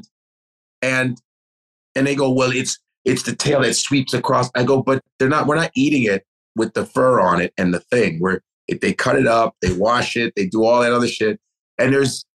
S5: they go, well, it's the tail that sweeps across. I go, but we're not eating it with the fur on it and the thing where they cut it up, they wash it, they do all that other shit. And it's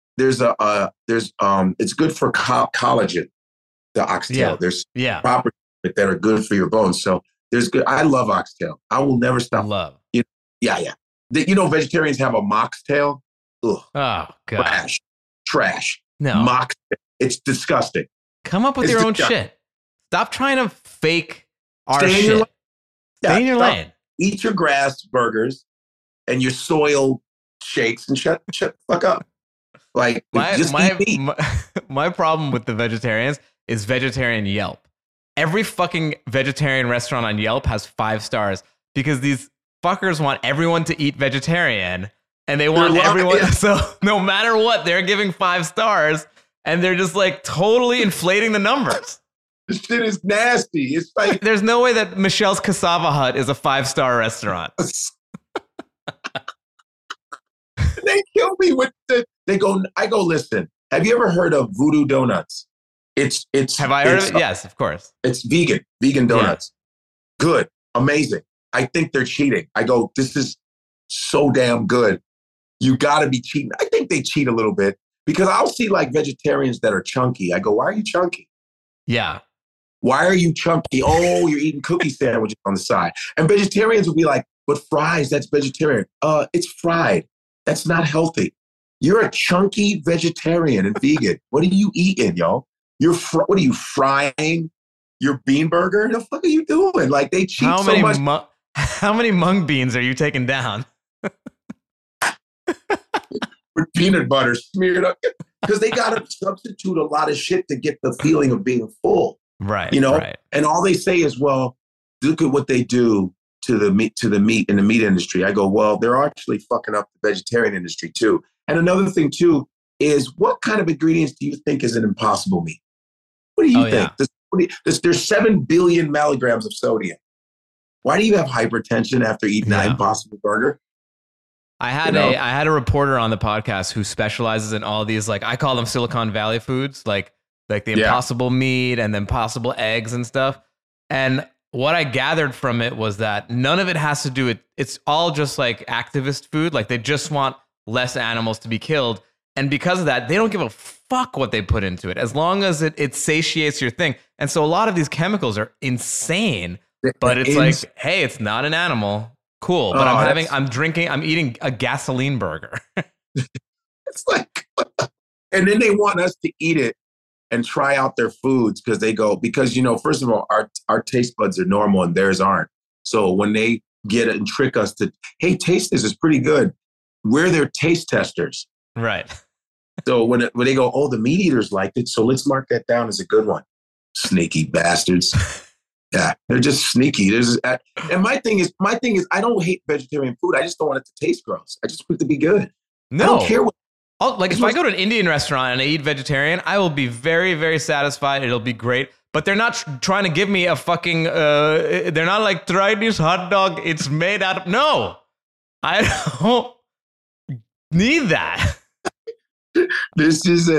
S5: good for collagen. The oxtail. There's properties that are good for your bones. So I love oxtail. I will never stop.
S4: Love.
S5: Vegetarians have a moxtail. Ugh.
S4: Oh, God.
S5: Trash.
S4: No.
S5: Moxtail. It's disgusting.
S4: Come up with your own shit. Stop trying to fake our shit. Stay in your lane.
S5: Eat your grass burgers and your soil shakes and shut the fuck up. Like,
S4: my problem with the vegetarians is vegetarian Yelp. Every fucking vegetarian restaurant on Yelp has 5 stars because these fuckers want everyone to eat vegetarian and they want everyone. Yeah. So no matter what, they're giving 5 stars and they're just like totally inflating the numbers.
S5: This shit is nasty. It's like
S4: there's no way that Michelle's Cassava Hut is a 5-star restaurant.
S5: They kill me with I go, listen, have you ever heard of Voodoo Donuts?
S4: Have I heard of it? Yes, of course.
S5: It's vegan donuts. Yeah. Good. Amazing. I think they're cheating. I go, this is so damn good. You got to be cheating. I think they cheat a little bit because I'll see like vegetarians that are chunky. I go, why are you chunky?
S4: Yeah.
S5: Why are you chunky? Oh, you're eating cookie sandwiches on the side. And vegetarians will be like, but fries, that's vegetarian. It's fried. That's not healthy. You're a chunky vegetarian and vegan. What are you eating, yo? What are you frying? Your bean burger? The fuck are you doing? Like they cheat so much.
S4: How many mung beans are you taking down?
S5: With peanut butter smeared up. Because they got to substitute a lot of shit to get the feeling of being full.
S4: Right.
S5: Right. And all they say is, well, look at what they do to the meat in the meat industry. I go, well, they're actually fucking up the vegetarian industry too. And another thing too is what kind of ingredients do you think is an impossible meat? What do you think? Yeah. There's 7 billion milligrams of sodium. Why do you have hypertension after eating an Impossible Burger?
S4: I had a reporter on the podcast who specializes in all these, like I call them Silicon Valley foods, like the Impossible meat and the Impossible eggs and stuff. And what I gathered from it was that none of it has to do with, it's all just like activist food. Like they just want less animals to be killed. And because of that, they don't give a fuck what they put into it, as long as it satiates your thing. And so a lot of these chemicals are insane, but it's like, hey, it's not an animal. Cool. But I'm eating a gasoline burger.
S5: It's like, and then they want us to eat it and try out their foods because, first of all, our taste buds are normal and theirs aren't. So when they get it and trick us to, hey, taste this is pretty good. We're their taste testers.
S4: Right.
S5: So when they go, oh, the meat eaters liked it, so let's mark that down as a good one. Sneaky bastards. Yeah, they're just sneaky. And my thing is, I don't hate vegetarian food. I just don't want it to taste gross. I just want it to be good.
S4: No.
S5: I don't care what.
S4: If I go to an Indian restaurant and I eat vegetarian, I will be very, very satisfied. It'll be great. But they're not trying to give me a fucking, they're not like, try this hot dog. It's made out of, no. I don't need that.
S5: This is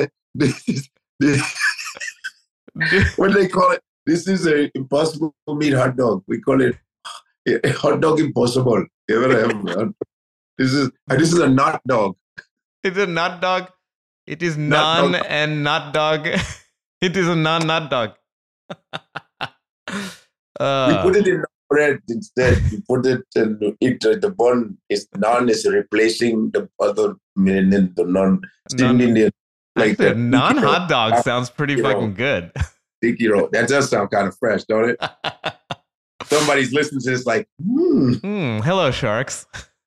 S5: what do they call it? This is a impossible meat hot dog. We call it hot dog impossible. This is a nut dog.
S4: It's a nut dog. It is non and nut dog. It is a non-nut dog.
S5: We put it in bread instead. You put it and the bun is naan is replacing the other the non-Indian.
S4: Like the non-hot dog sounds pretty fucking good.
S5: That does sound kind of fresh, don't it? Somebody's listening to this like,
S4: hello, sharks.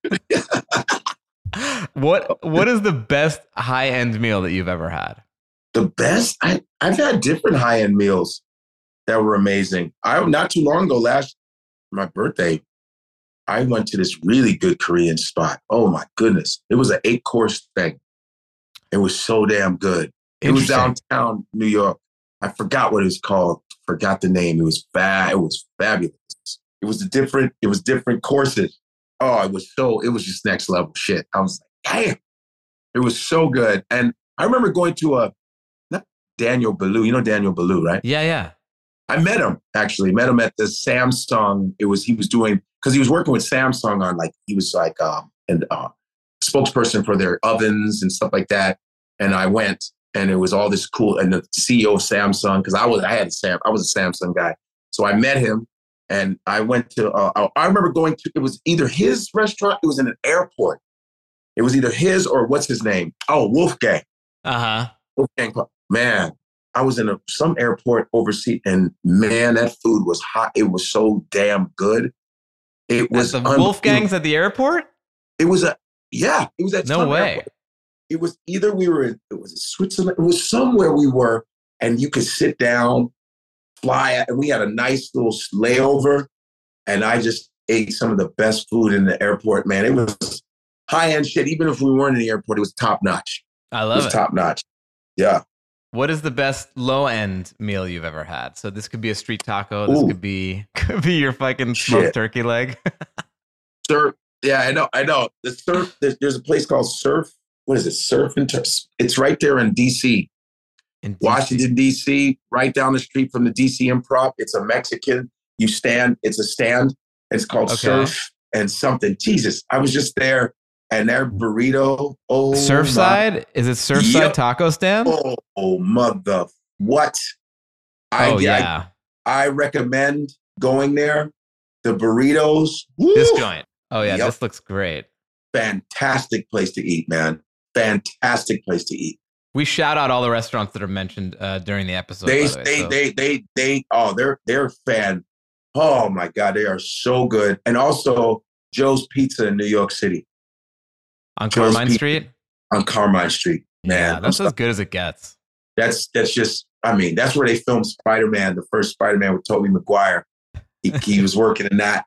S4: What is the best high-end meal that you've ever had?
S5: The best? I've had different high-end meals that were amazing. Not too long ago, my birthday, I went to this really good Korean spot. Oh my goodness. It was an 8-course thing. It was so damn good. It was downtown New York. I forgot what it was called. Forgot the name. It was fabulous. It was different courses. Oh, it was just next level shit. I was like, damn. It was so good. And I remember going to not Daniel Boulud. You know Daniel Boulud, right?
S4: Yeah.
S5: I met him at the Samsung. He was doing, because he was working with Samsung on he was like spokesperson for their ovens and stuff like that. And I went, and it was all this cool, and the CEO of Samsung, because I was a Samsung guy. So I met him, and I went to, I remember going to, it was either his restaurant, it was in an airport. It was either his or what's his name? Oh, Wolfgang. Wolfgang, man, I was in some airport overseas, and man, that food was hot. It was so damn good. It was
S4: Wolfgang's at the airport?
S5: It was at
S4: no way.
S5: Airport. It was either it was Switzerland, it was somewhere we were, and you could sit down, fly, and we had a nice little layover, and I just ate some of the best food in the airport, man. It was high-end shit. Even if we weren't in the airport, it was top-notch.
S4: I love it.
S5: It was top-notch. Yeah.
S4: What is the best low-end meal you've ever had? So this could be a street taco. This could be your fucking smoked turkey leg.
S5: Surf. Yeah, I know. The surf. There's a place called Surf. What is it? Surf and Turf. It's right there in D.C. Washington, D.C., right down the street from the D.C. Improv. It's a Mexican. It's a stand. It's called Surf and something. Jesus, I was just there, and their burrito. Oh,
S4: Surfside? Is it Surfside Taco Stand?
S5: Oh, mother. What?
S4: Yeah.
S5: I recommend going there. The burritos. Woo!
S4: This joint. Oh, yeah. This looks great.
S5: Fantastic place to eat, man. Fantastic place to eat.
S4: We shout out all the restaurants that are mentioned during the episode.
S5: They're fan. Oh my God, they are so good. And also Joe's Pizza in New York City.
S4: On Carmine Street?
S5: On Carmine Street, man.
S4: Yeah, that's as good as it gets.
S5: That's just, that's where they filmed Spider-Man, the first Spider-Man with Tobey Maguire. He was working in that,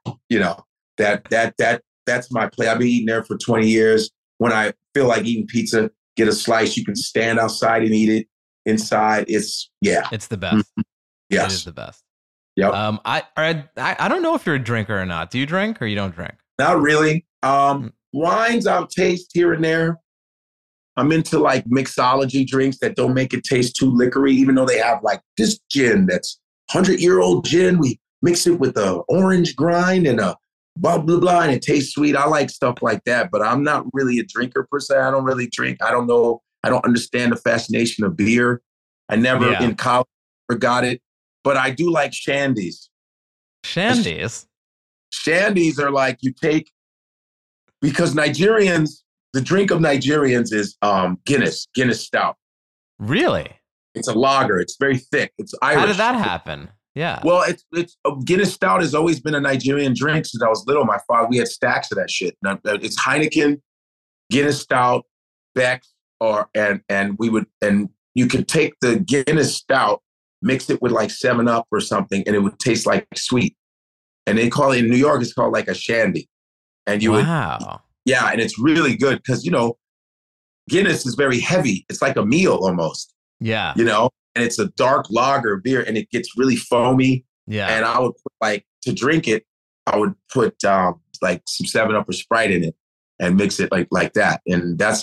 S5: that's my place. I've been eating there for 20 years. When I feel like eating pizza, get a slice. You can stand outside and eat it. Inside, it's
S4: the best.
S5: Yes,
S4: it is the best.
S5: Yep.
S4: I don't know if you're a drinker or not. Do you drink or you don't drink?
S5: Not really. Wines I'll taste here and there. I'm into like mixology drinks that don't make it taste too liquory, even though they have like this gin that's 100-year-old gin. We mix it with a orange grind and a blah, blah, blah, and it tastes sweet. I like stuff like that, but I'm not really a drinker per se. I don't really drink. I don't know. I don't understand the fascination of beer. I never in college forgot it, but I do like shandies.
S4: Shandies?
S5: Shandies are like because Nigerians, the drink of Nigerians is Guinness Stout.
S4: Really?
S5: It's a lager. It's very thick. It's Irish.
S4: How did that happen? Yeah.
S5: Well, it's Guinness Stout has always been a Nigerian drink since I was little. My father, we had stacks of that shit. It's Heineken, Guinness Stout, Beck's, and you could take the Guinness stout, mix it with like 7-Up or something, and it would taste like sweet. And they call it in New York, it's called like a shandy. And you
S4: wow.
S5: Yeah, and it's really good because, you know, Guinness is very heavy. It's like a meal almost.
S4: Yeah.
S5: You know, and it's a dark lager beer and it gets really foamy.
S4: Yeah.
S5: And I would put, like, to drink it, I would put like some 7-Up or Sprite in it and mix it like that. And that's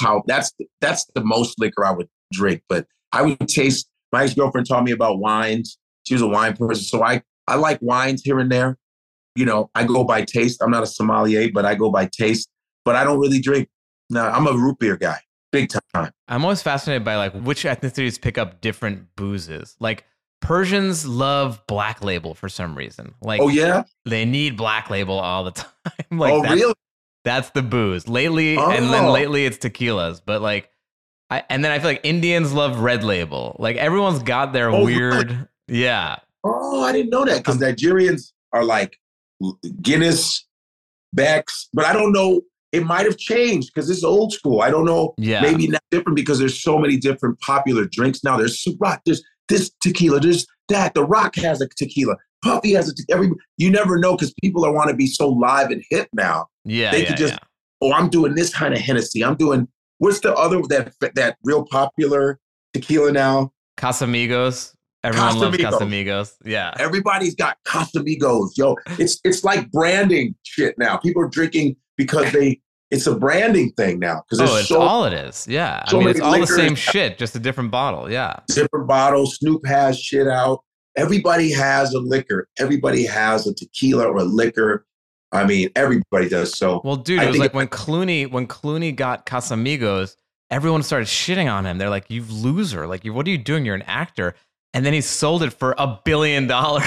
S5: the most liquor I would drink. But I would taste, my ex-girlfriend taught me about wines. She was a wine person. So I like wines here and there. You know, I go by taste. I'm not a sommelier, but I go by taste. But I don't really drink. No, I'm a root beer guy, big time.
S4: I'm always fascinated by like which ethnicities pick up different boozes. Like Persians love Black Label for some reason. Like,
S5: oh yeah,
S4: they need Black Label all the time. Like,
S5: really?
S4: That's the booze lately, and then lately it's tequilas. But like, and then I feel like Indians love Red Label. Like everyone's got their weird,
S5: really?
S4: Yeah.
S5: Oh, I didn't know that because Nigerians are like Guinness, Beck's, but I don't know. It might have changed because it's old school. I don't know.
S4: Yeah.
S5: Maybe not different because there's so many different popular drinks now. There's Ciroc, there's this tequila, there's that. The Rock has a tequila. Puffy has a tequila. You never know because people want to be so live and hip now.
S4: Yeah.
S5: They could just, I'm doing this kind of Hennessy. I'm doing, what's the other, that real popular tequila now?
S4: Casamigos. Everyone loves Casamigos. Yeah.
S5: Everybody's got Casamigos. Yo, it's like branding shit now. People are drinking because it's a branding thing now.
S4: It's all it is. Yeah. I mean, it's all the same shit, just a different bottle. Yeah.
S5: Different bottles. Snoop has shit out. Everybody has a liquor. Everybody has a tequila or a liquor. I mean, everybody does. So,
S4: well, dude, it was like when Clooney got Casamigos, everyone started shitting on him. They're like, "You loser! Like, what are you doing? You're an actor." And then he sold it for $1 billion.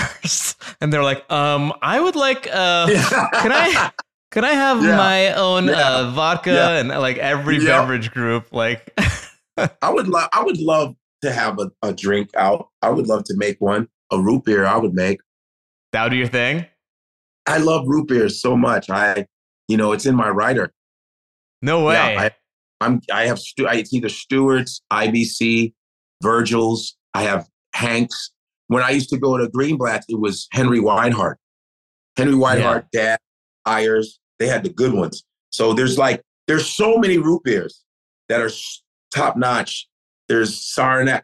S4: And they're like, I would like, can I have my own vodka and like every beverage group? Like,
S5: I would love to have a drink out. I would love to make one, a root beer. I would make.
S4: That would be your thing?
S5: I love root beers so much. It's in my writer.
S4: No way.
S5: Yeah, it's either Stewart's, IBC, Virgil's. I have Hank's. When I used to go to Greenblatt's, it was Henry Weinhardt. Dad, Ayers, they had the good ones. So there's so many root beers that are top notch. There's Saranac,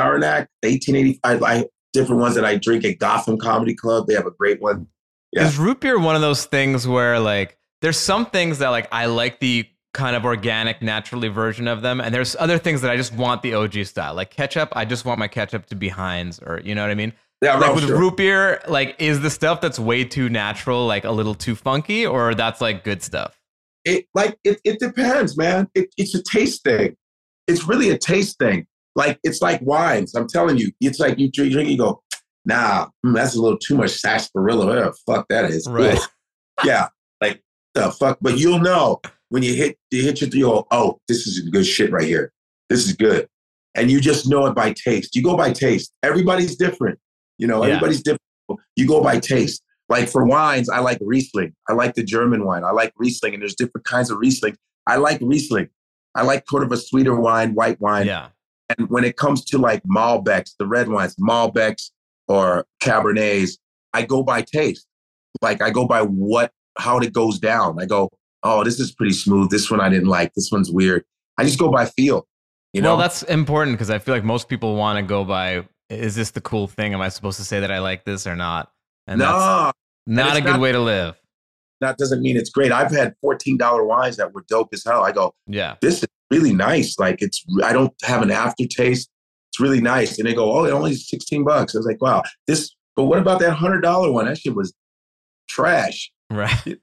S5: 1885. Different ones that I drink at Gotham Comedy Club. They have a great one. Yeah.
S4: Is root beer one of those things where like there's some things that like I like the kind of organic, naturally version of them, and there's other things that I just want the OG style, like ketchup. I just want my ketchup to be Heinz, or you know what I mean?
S5: Yeah,
S4: like with root beer, like is the stuff that's way too natural like a little too funky, or that's like good stuff?
S5: It depends, man. It's a taste thing. It's really a taste thing. Like it's like wines. I'm telling you, it's like you drink, you go, nah, that's a little too much sarsaparilla. Whatever the fuck that is.
S4: Right.
S5: Yeah. Like the fuck, but you'll know. When you hit you go, oh, this is good shit right here. This is good. And you just know it by taste. You go by taste. Everybody's different. Everybody's different. You go by taste. Like for wines, I like Riesling. I like the German wine. I like Riesling, and there's different kinds of Riesling. I like Riesling. I like sort of a sweeter wine, white wine.
S4: Yeah.
S5: And when it comes to like Malbecs, the red wines, Malbecs or Cabernets, I go by taste. Like I go by how it goes down. I go, oh, this is pretty smooth. This one I didn't like. This one's weird. I just go by feel.
S4: Well, that's important because I feel like most people want to go by, is this the cool thing? Am I supposed to say that I like this or not? And that's not a good way to live.
S5: That doesn't mean it's great. I've had $14 wines that were dope as hell. I go,
S4: yeah,
S5: this is really nice. Like I don't have an aftertaste. It's really nice. And they go, oh, it only is $16. I was like, wow, but what about that $100 one? That shit was trash.
S4: Right.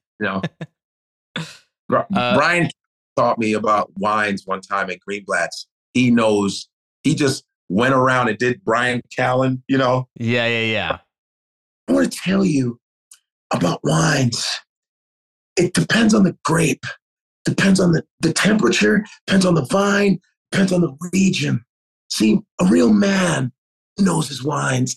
S5: Brian taught me about wines one time at Greenblatt's. He just went around and did Brian Callen,
S4: Yeah.
S5: I want to tell you about wines. It depends on the grape, depends on the temperature, depends on the vine, depends on the region. See, a real man knows his wines.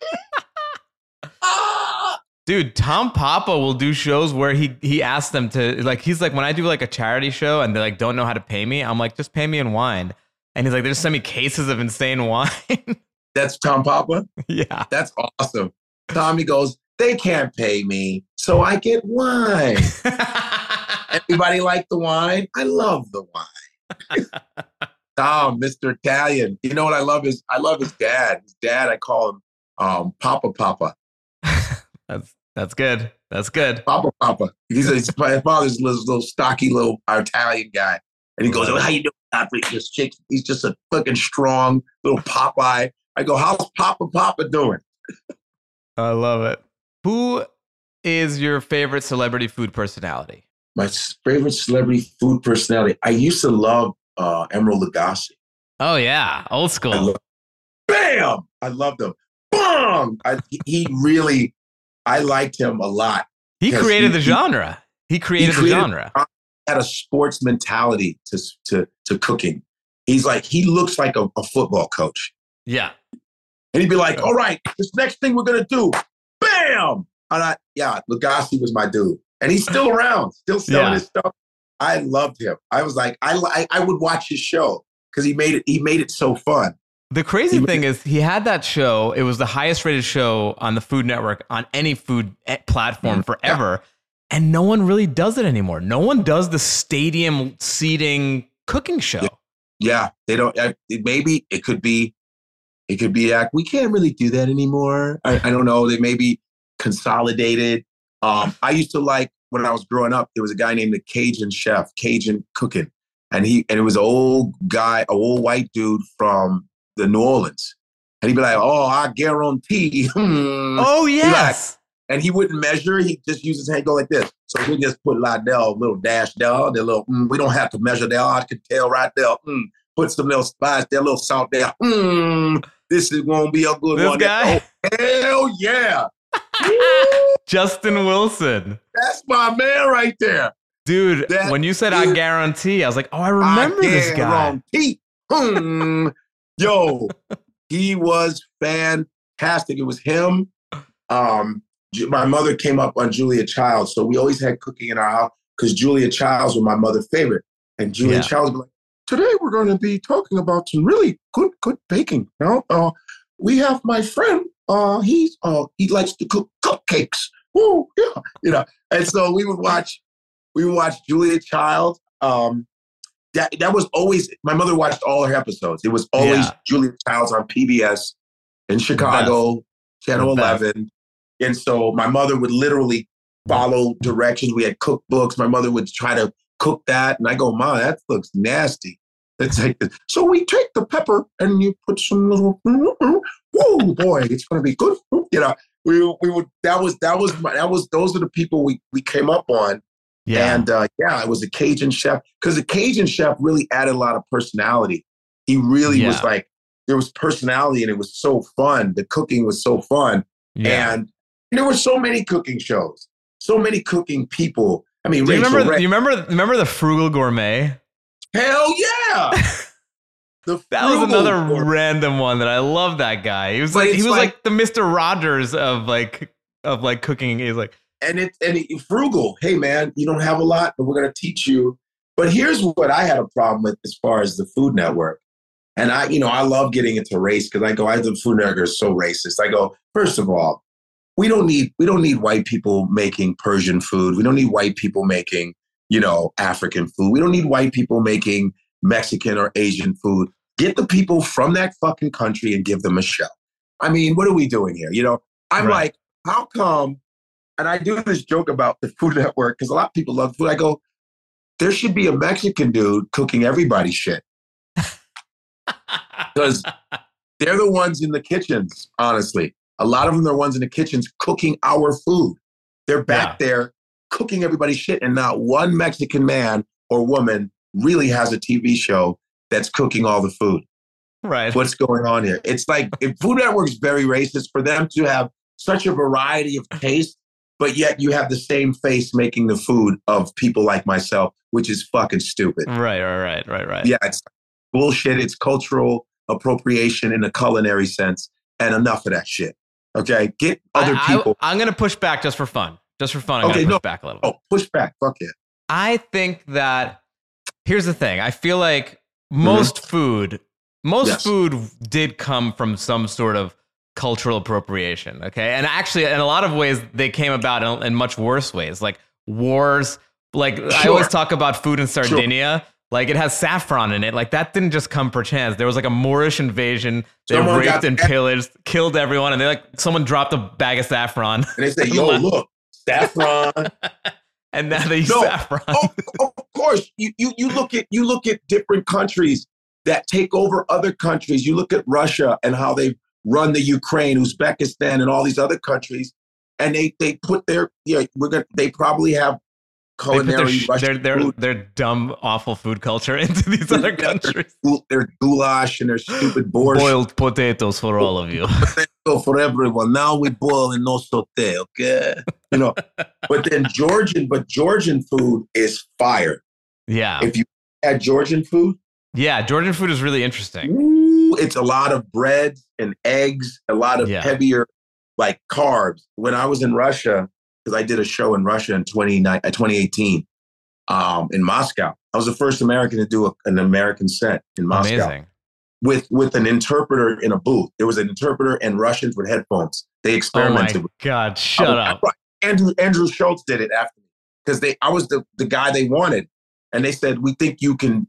S4: Dude, Tom Papa will do shows where he asks them to, like, he's like, when I do like a charity show and they like don't know how to pay me, I'm like, just pay me in wine. And he's like, "There's send me cases of insane wine."
S5: That's Tom Papa?
S4: Yeah.
S5: That's awesome. Tommy goes, "They can't pay me, so I get wine." Everybody like the wine? I love the wine. Tom, Mr. Italian. You know what I love is his dad. His dad, I call him Papa.
S4: That's good. That's good.
S5: Papa. My father's little stocky little Italian guy. And he goes, "Oh, how you doing, Papa?" He's just a fucking strong little Popeye. I go, "How's Papa doing?"
S4: I love it. Who is your favorite celebrity food personality?
S5: My favorite celebrity food personality. I used to love Emeril Lagasse.
S4: Oh, yeah. Old school.
S5: Bam! I loved him. Boom! I liked him a lot.
S4: He created the genre. He created the genre.
S5: Had a sports mentality to cooking. He looks like a football coach.
S4: Yeah.
S5: And he'd be like, "All right, this next thing we're going to do, bam!" And Lagasse was my dude. And he's still around, still selling his stuff. I loved him. I was like, I would watch his show because he made it so fun.
S4: The crazy thing is he had that show. It was the highest rated show on the Food Network on any food platform forever. Yeah. And no one really does it anymore. No one does the stadium seating cooking show.
S5: Yeah, they don't. Maybe it could be, we can't really do that anymore. I don't know. They maybe consolidated. I used to like, when I was growing up, there was a guy named the Cajun Chef, Cajun Cooking. And it was an old white dude from the New Orleans. And he'd be like, "Oh, I guarantee."
S4: Oh, yes.
S5: And he wouldn't measure. He just used his hand, go like this. So we just put little dash there, we don't have to measure there. I could tell right there. Put some little spice there, little salt there. This is going to be a good one.
S4: This guy?
S5: Oh, hell yeah.
S4: Justin Wilson.
S5: That's my man right there.
S4: Dude, when you said "I guarantee," I was like, "Oh, I remember this guy."
S5: Yo, he was fantastic. It was him. My mother came up on Julia Childs, so we always had cooking in our house because Julia Childs was my mother's favorite. And Julia Childs was like, "Today we're going to be talking about some really good baking. We have my friend. He likes to cook cupcakes. Woo, yeah, And so we would watch Julia Childs. That was always, my mother watched all her episodes. It was always Julia Childs on PBS in Chicago, Channel 11. And so my mother would literally follow directions. We had cookbooks. My mother would try to cook that. And I go, "Mom, that looks nasty." It's like, so we take the pepper and you put some little, whoa, boy, it's going to be good. We would, those are the people we came up on. Yeah. And it was a Cajun chef, because the Cajun chef really added a lot of personality. He really was like, there was personality and it was so fun. The cooking was so fun. Yeah. And there were so many cooking shows, so many cooking people. I mean,
S4: you remember the Frugal Gourmet?
S5: Hell yeah.
S4: That was another random one that I love. That guy. He was like the Mr. Rogers of cooking. He's like,
S5: and frugal. Hey man, you don't have a lot, but we're going to teach you. But here's what I had a problem with as far as the Food Network. And I love getting into race because the Food Network is so racist. I go, first of all, we don't need white people making Persian food. We don't need white people making, African food. We don't need white people making Mexican or Asian food. Get the people from that fucking country and give them a show. I mean, what are we doing here? I'm like, how come? And I do this joke about the Food Network because a lot of people love food. I go, there should be a Mexican dude cooking everybody's shit. Because they're the ones in the kitchens, honestly. A lot of them are the ones in the kitchens cooking our food. They're back there cooking everybody's shit, and not one Mexican man or woman really has a TV show that's cooking all the food.
S4: Right.
S5: What's going on here? It's like, if Food Network's very racist, for them to have such a variety of taste, but yet you have the same face making the food of people like myself, which is fucking stupid.
S4: Right.
S5: Yeah, it's bullshit. It's cultural appropriation in a culinary sense, and enough of that shit. Okay, get other people.
S4: I'm going to push back just for fun. I'm going to push back a little bit.
S5: Oh, push back. Fuck yeah.
S4: I think that, here's the thing. I feel like most food did come from some sort of cultural appropriation. Okay. And actually, in a lot of ways, they came about in much worse ways, like wars. Like I always talk about food in Sardinia. Like it has saffron in it. Like that didn't just come per chance. There was like a Moorish invasion. They raped and pillaged, killed everyone. And someone dropped a bag of saffron.
S5: And they say, yo, look, saffron.
S4: And now they use saffron.
S5: Of course, you look at different countries that take over other countries. You look at Russia and how they run the Ukraine, Uzbekistan, and all these other countries, and they put their they probably have culinary
S4: their dumb, awful food culture into these other countries.
S5: Their goulash and their stupid borscht.
S4: Boiled potatoes for all of you.
S5: Potato for everyone. Now we boil in no sauté, okay? But then Georgian food is fire.
S4: Yeah.
S5: If you had Georgian food.
S4: Yeah, Georgian food is really interesting.
S5: Ooh, it's a lot of bread and eggs, a lot of heavier like carbs. When I was in Russia, because I did a show in Russia in 2018 in Moscow. I was the first American to do an American set in Moscow.
S4: Amazing.
S5: With an interpreter in a booth. There was an interpreter and Russians with headphones. They experimented.
S4: Oh my God, shut up.
S5: Andrew Schultz did it after me because I was the guy they wanted. And they said, we think you can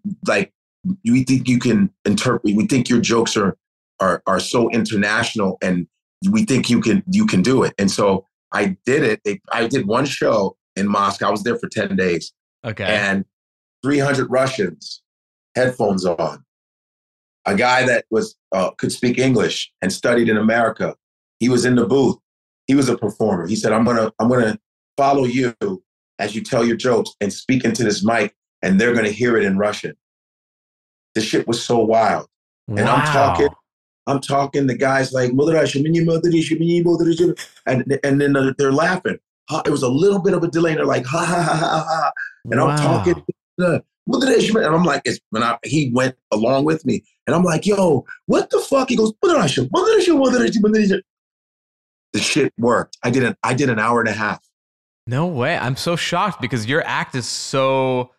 S5: interpret, we think your jokes are so international and we think you can do it. And so I did it. I did one show in Moscow. I was there for 10 days.
S4: Okay.
S5: And 300 Russians, headphones on. A guy that could speak English and studied in America. He was in the booth. He was a performer. He said, I'm gonna follow you as you tell your jokes and speak into this mic, and they're gonna hear it in Russian. The shit was so wild.
S4: Wow.
S5: And I'm talking, the guy's like, and then they're laughing. It was a little bit of a delay, and they're like, ha, ha, ha, ha, ha. And I'm talking, and I'm like, he went along with me. And I'm like, yo, what the fuck? He goes, the shit worked. I did an hour and a half.
S4: No way. I'm so shocked because your act is so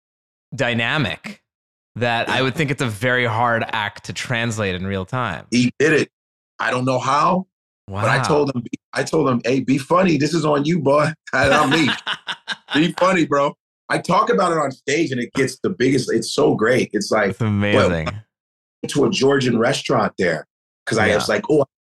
S4: dynamic that I would think it's a very hard act to translate in real time.
S5: He did it. I don't know how, but I told him, hey, be funny. This is on you, boy. Not me. Be funny, bro. I talk about it on stage and it gets the biggest. It's so great. It's like,
S4: it's amazing.
S5: To a Georgian restaurant there because I was like,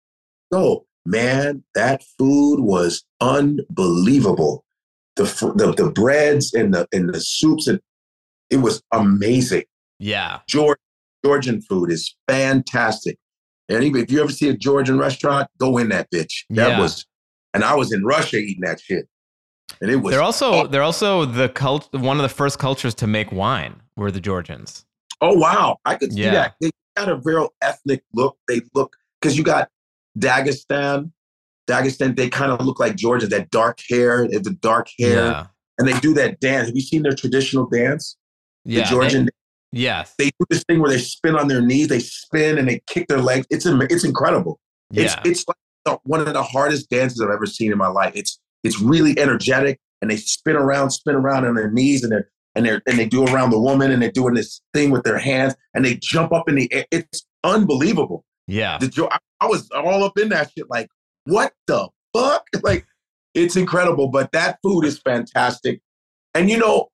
S5: oh, man, that food was unbelievable. The breads and the soups, and it was amazing.
S4: Yeah.
S5: Georgian food is fantastic. And even if you ever see a Georgian restaurant, go in that bitch. And I was in Russia eating that shit. And it was.
S4: They're also one of the first cultures to make wine were the Georgians.
S5: Oh wow, I could see that. They got a real ethnic look. They look because you got Dagestan, they kind of look like Georgia, that dark hair, the dark hair. And they do that dance. Have you seen their traditional dance?
S4: Yeah.
S5: The Georgian.
S4: Yes.
S5: They do this thing where they spin on their knees, they spin and they kick their legs. It's incredible.
S4: Yeah.
S5: It's like one of the hardest dances I've ever seen in my life. It's really energetic and they spin around on their knees and they do around the woman and they're doing this thing with their hands and they jump up in the air. It's unbelievable.
S4: Yeah.
S5: I was all up in that shit. Like, what the fuck? Like, it's incredible. But that food is fantastic. And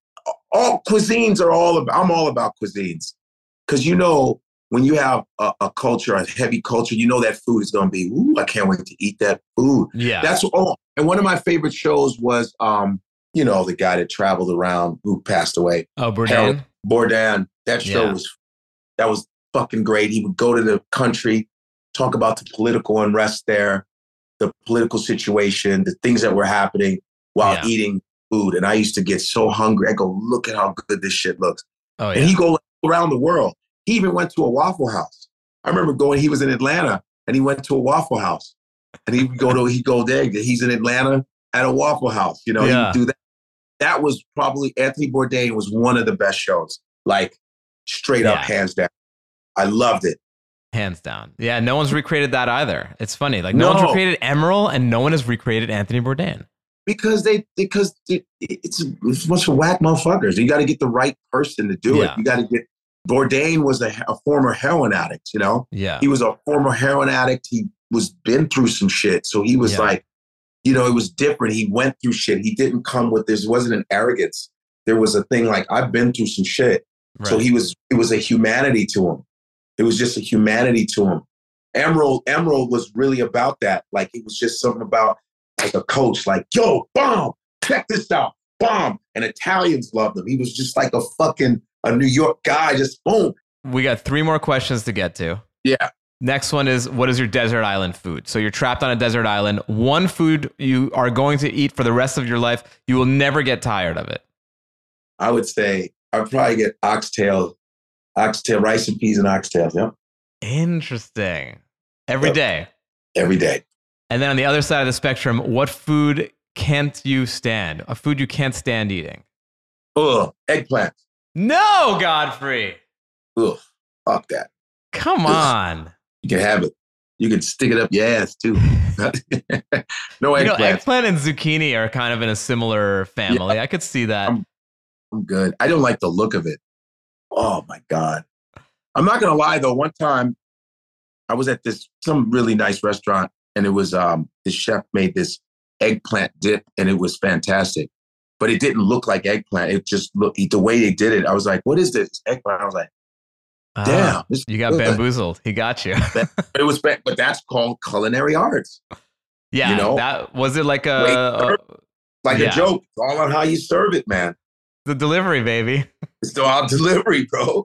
S5: all cuisines are I'm all about cuisines. Because when you have a culture, a heavy culture, that food is going to be, ooh, I can't wait to eat that food.
S4: Yeah.
S5: That's all. And one of my favorite shows was, the guy that traveled around who passed away.
S4: Oh, Bourdain?
S5: Bourdain. That show was fucking great. He would go to the country, talk about the political unrest there, the political situation, the things that were happening while eating food. And I used to get so hungry. I go, look at how good this shit looks.
S4: Oh, yeah.
S5: And he go around the world. He even went to a Waffle House. I remember he was in Atlanta and he went to a Waffle House. And he'd go there. He's in Atlanta at a Waffle House. He would do that. That was probably, Anthony Bourdain was one of the best shows. Like, straight up, hands down. I loved it.
S4: Hands down. Yeah, no one's recreated that either. It's funny. Like, no one's recreated Emerald and no one has recreated Anthony Bourdain.
S5: Because it's a bunch of whack motherfuckers. You got to get the right person to do it. You got to Bourdain was a former heroin addict, you know?
S4: Yeah.
S5: He was a former heroin addict. He was been through some shit. So he was like, you know, it was different. He went through shit. He didn't come with this, wasn't an arrogance. There was a thing like, I've been through some shit. Right. So it was a humanity to him. It was just a humanity to him. Emerald was really about that. Like, it was just something about like a coach, like, yo, bomb, check this out, bomb. And Italians loved him. He was just like a New York guy, just boom.
S4: We got 3 more questions to get to.
S5: Yeah.
S4: Next one is, what is your desert island food? So you're trapped on a desert island. One food you are going to eat for the rest of your life. You will never get tired of it.
S5: I would say I'd probably get oxtail, rice and peas and oxtails. Yeah.
S4: Interesting. Every day.
S5: Every day.
S4: And then on the other side of the spectrum, what food can't you stand? A food you can't stand eating?
S5: Ugh, eggplant.
S4: No, Godfrey.
S5: Ugh, fuck that.
S4: Come on.
S5: You can have it. You can stick it up your ass too. No eggplant.
S4: You know, eggplant and zucchini are kind of in a similar family. Yeah, I could see that.
S5: I'm good. I don't like the look of it. Oh my God. I'm not gonna lie though. One time I was at some really nice restaurant, and it was the chef made this eggplant dip, and it was fantastic. But it didn't look like eggplant. It just looked, the way they did it, I was like, what is this? Eggplant. I was like, damn.
S4: You got bamboozled. He got you.
S5: It was, but that's called culinary arts.
S4: Yeah.
S5: You know?
S4: That was it like a
S5: joke. It's all on how you serve it, man.
S4: The delivery, baby.
S5: It's still our delivery, bro.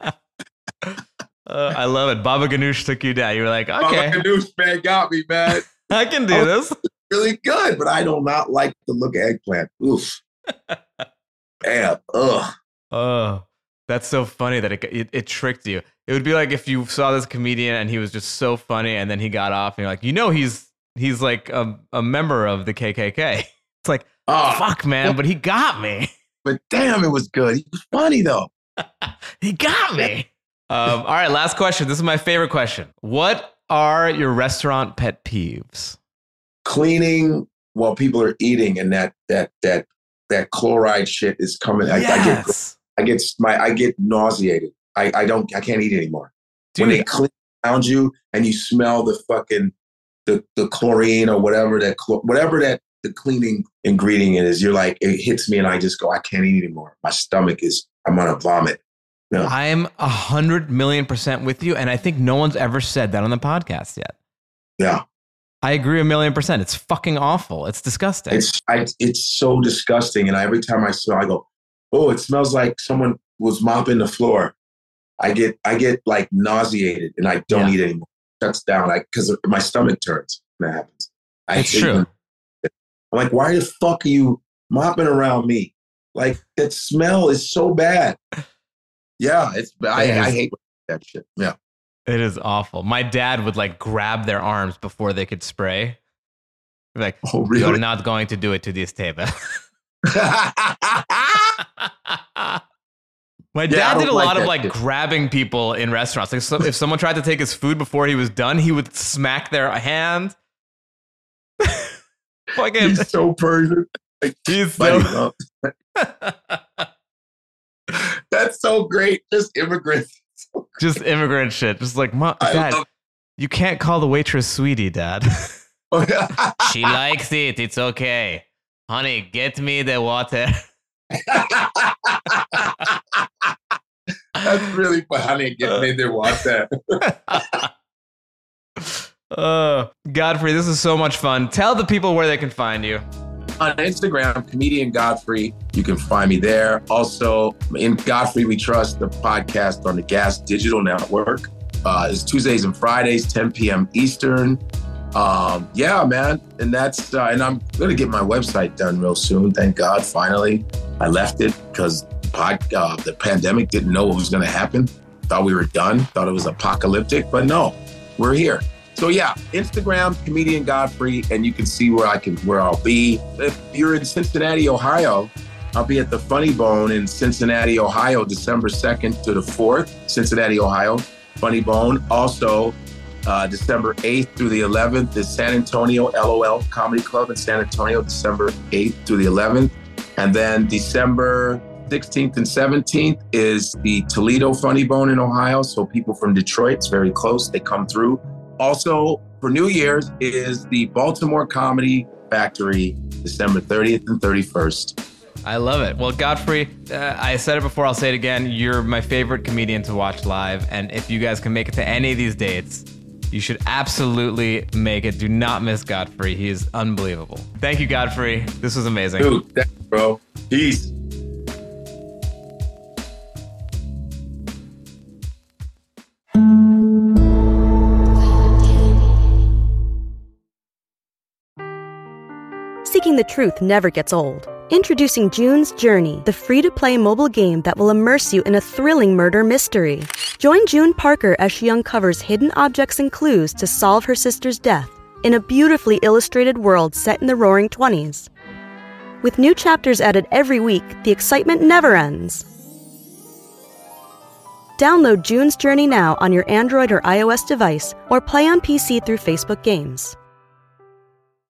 S4: I love it. Baba Ganoush took you down. You were like, okay.
S5: Baba Ganoush, man, got me, man.
S4: I can do this.
S5: Really good, but I do not like the look of eggplant. Oof. Damn. Ugh.
S4: Oh, that's so funny that it tricked you. It would be like if you saw this comedian and he was just so funny, and then he got off, and you're like, you know, he's like a member of the KKK. It's like, fuck, man, but he got me.
S5: But damn, it was good. He was funny though.
S4: He got me. All right, last question. This is my favorite question. What are your restaurant pet peeves?
S5: Cleaning while people are eating, and that chloride shit is coming.
S4: Yes.
S5: I get nauseated. I can't eat anymore. Dude. When they clean around you and you smell the fucking the chlorine or whatever that the cleaning ingredient is, you're like, it hits me and I just go, I can't eat anymore. My stomach I'm gonna vomit. No.
S4: I'm 100,000,000% with you, and I think no one's ever said that on the podcast yet.
S5: Yeah.
S4: I agree 1,000,000%. It's fucking awful. It's disgusting.
S5: It's so disgusting. And every time I smell, I go, oh, it smells like someone was mopping the floor. I get like nauseated, and I don't eat anymore. It shuts down because my stomach turns when that happens.
S4: It's true.
S5: I'm like, why the fuck are you mopping around me? Like, that smell is so bad. Yeah, I hate that shit. Yeah.
S4: It is awful. My dad would like grab their arms before they could spray. Like, oh, really? You're not going to do it to this table. My dad did a lot of like grabbing people in restaurants. Like, so if someone tried to take his food before he was done, he would smack their hand.
S5: He's so Persian.
S4: He's so...
S5: That's so great. Just immigrants.
S4: Just immigrant shit. Just like, Dad, you can't call the waitress sweetie, Dad. She likes it. It's okay. Honey, get me the water.
S5: That's really funny. Get me the water.
S4: Godfrey, this is so much fun. Tell the people where they can find you.
S5: On Instagram, Comedian Godfrey. You can find me there. Also, in Godfrey We Trust, the podcast on the Gas Digital Network. It's Tuesdays and Fridays, 10 p.m. Eastern. Yeah, man. And that's and I'm going to get my website done real soon. Thank God, finally. I left it because the pandemic didn't know what was going to happen. Thought we were done. Thought it was apocalyptic. But no, we're here. So yeah, Instagram, Comedian Godfrey, and you can see where I'll be. If you're in Cincinnati, Ohio, I'll be at the Funny Bone in Cincinnati, Ohio, December 2nd to the 4th, Cincinnati, Ohio, Funny Bone. Also, December 8th through the 11th is San Antonio, LOL Comedy Club in San Antonio, December 8th through the 11th. And then December 16th and 17th is the Toledo Funny Bone in Ohio. So people from Detroit, it's very close. They come through. Also, for New Year's is the Baltimore Comedy Factory, December 30th and 31st.
S4: I love it. Well, Godfrey, I said it before, I'll say it again. You're my favorite comedian to watch live. And if you guys can make it to any of these dates, you should absolutely make it. Do not miss Godfrey. He is unbelievable. Thank you, Godfrey. This was amazing.
S5: Dude, thanks, bro. Peace.
S6: Seeking the truth never gets old. Introducing June's Journey, the free-to-play mobile game that will immerse you in a thrilling murder mystery. Join June Parker as she uncovers hidden objects and clues to solve her sister's death in a beautifully illustrated world set in the Roaring '20s. With new chapters added every week, the excitement never ends. Download June's Journey now on your Android or iOS device, or play on PC through Facebook Games.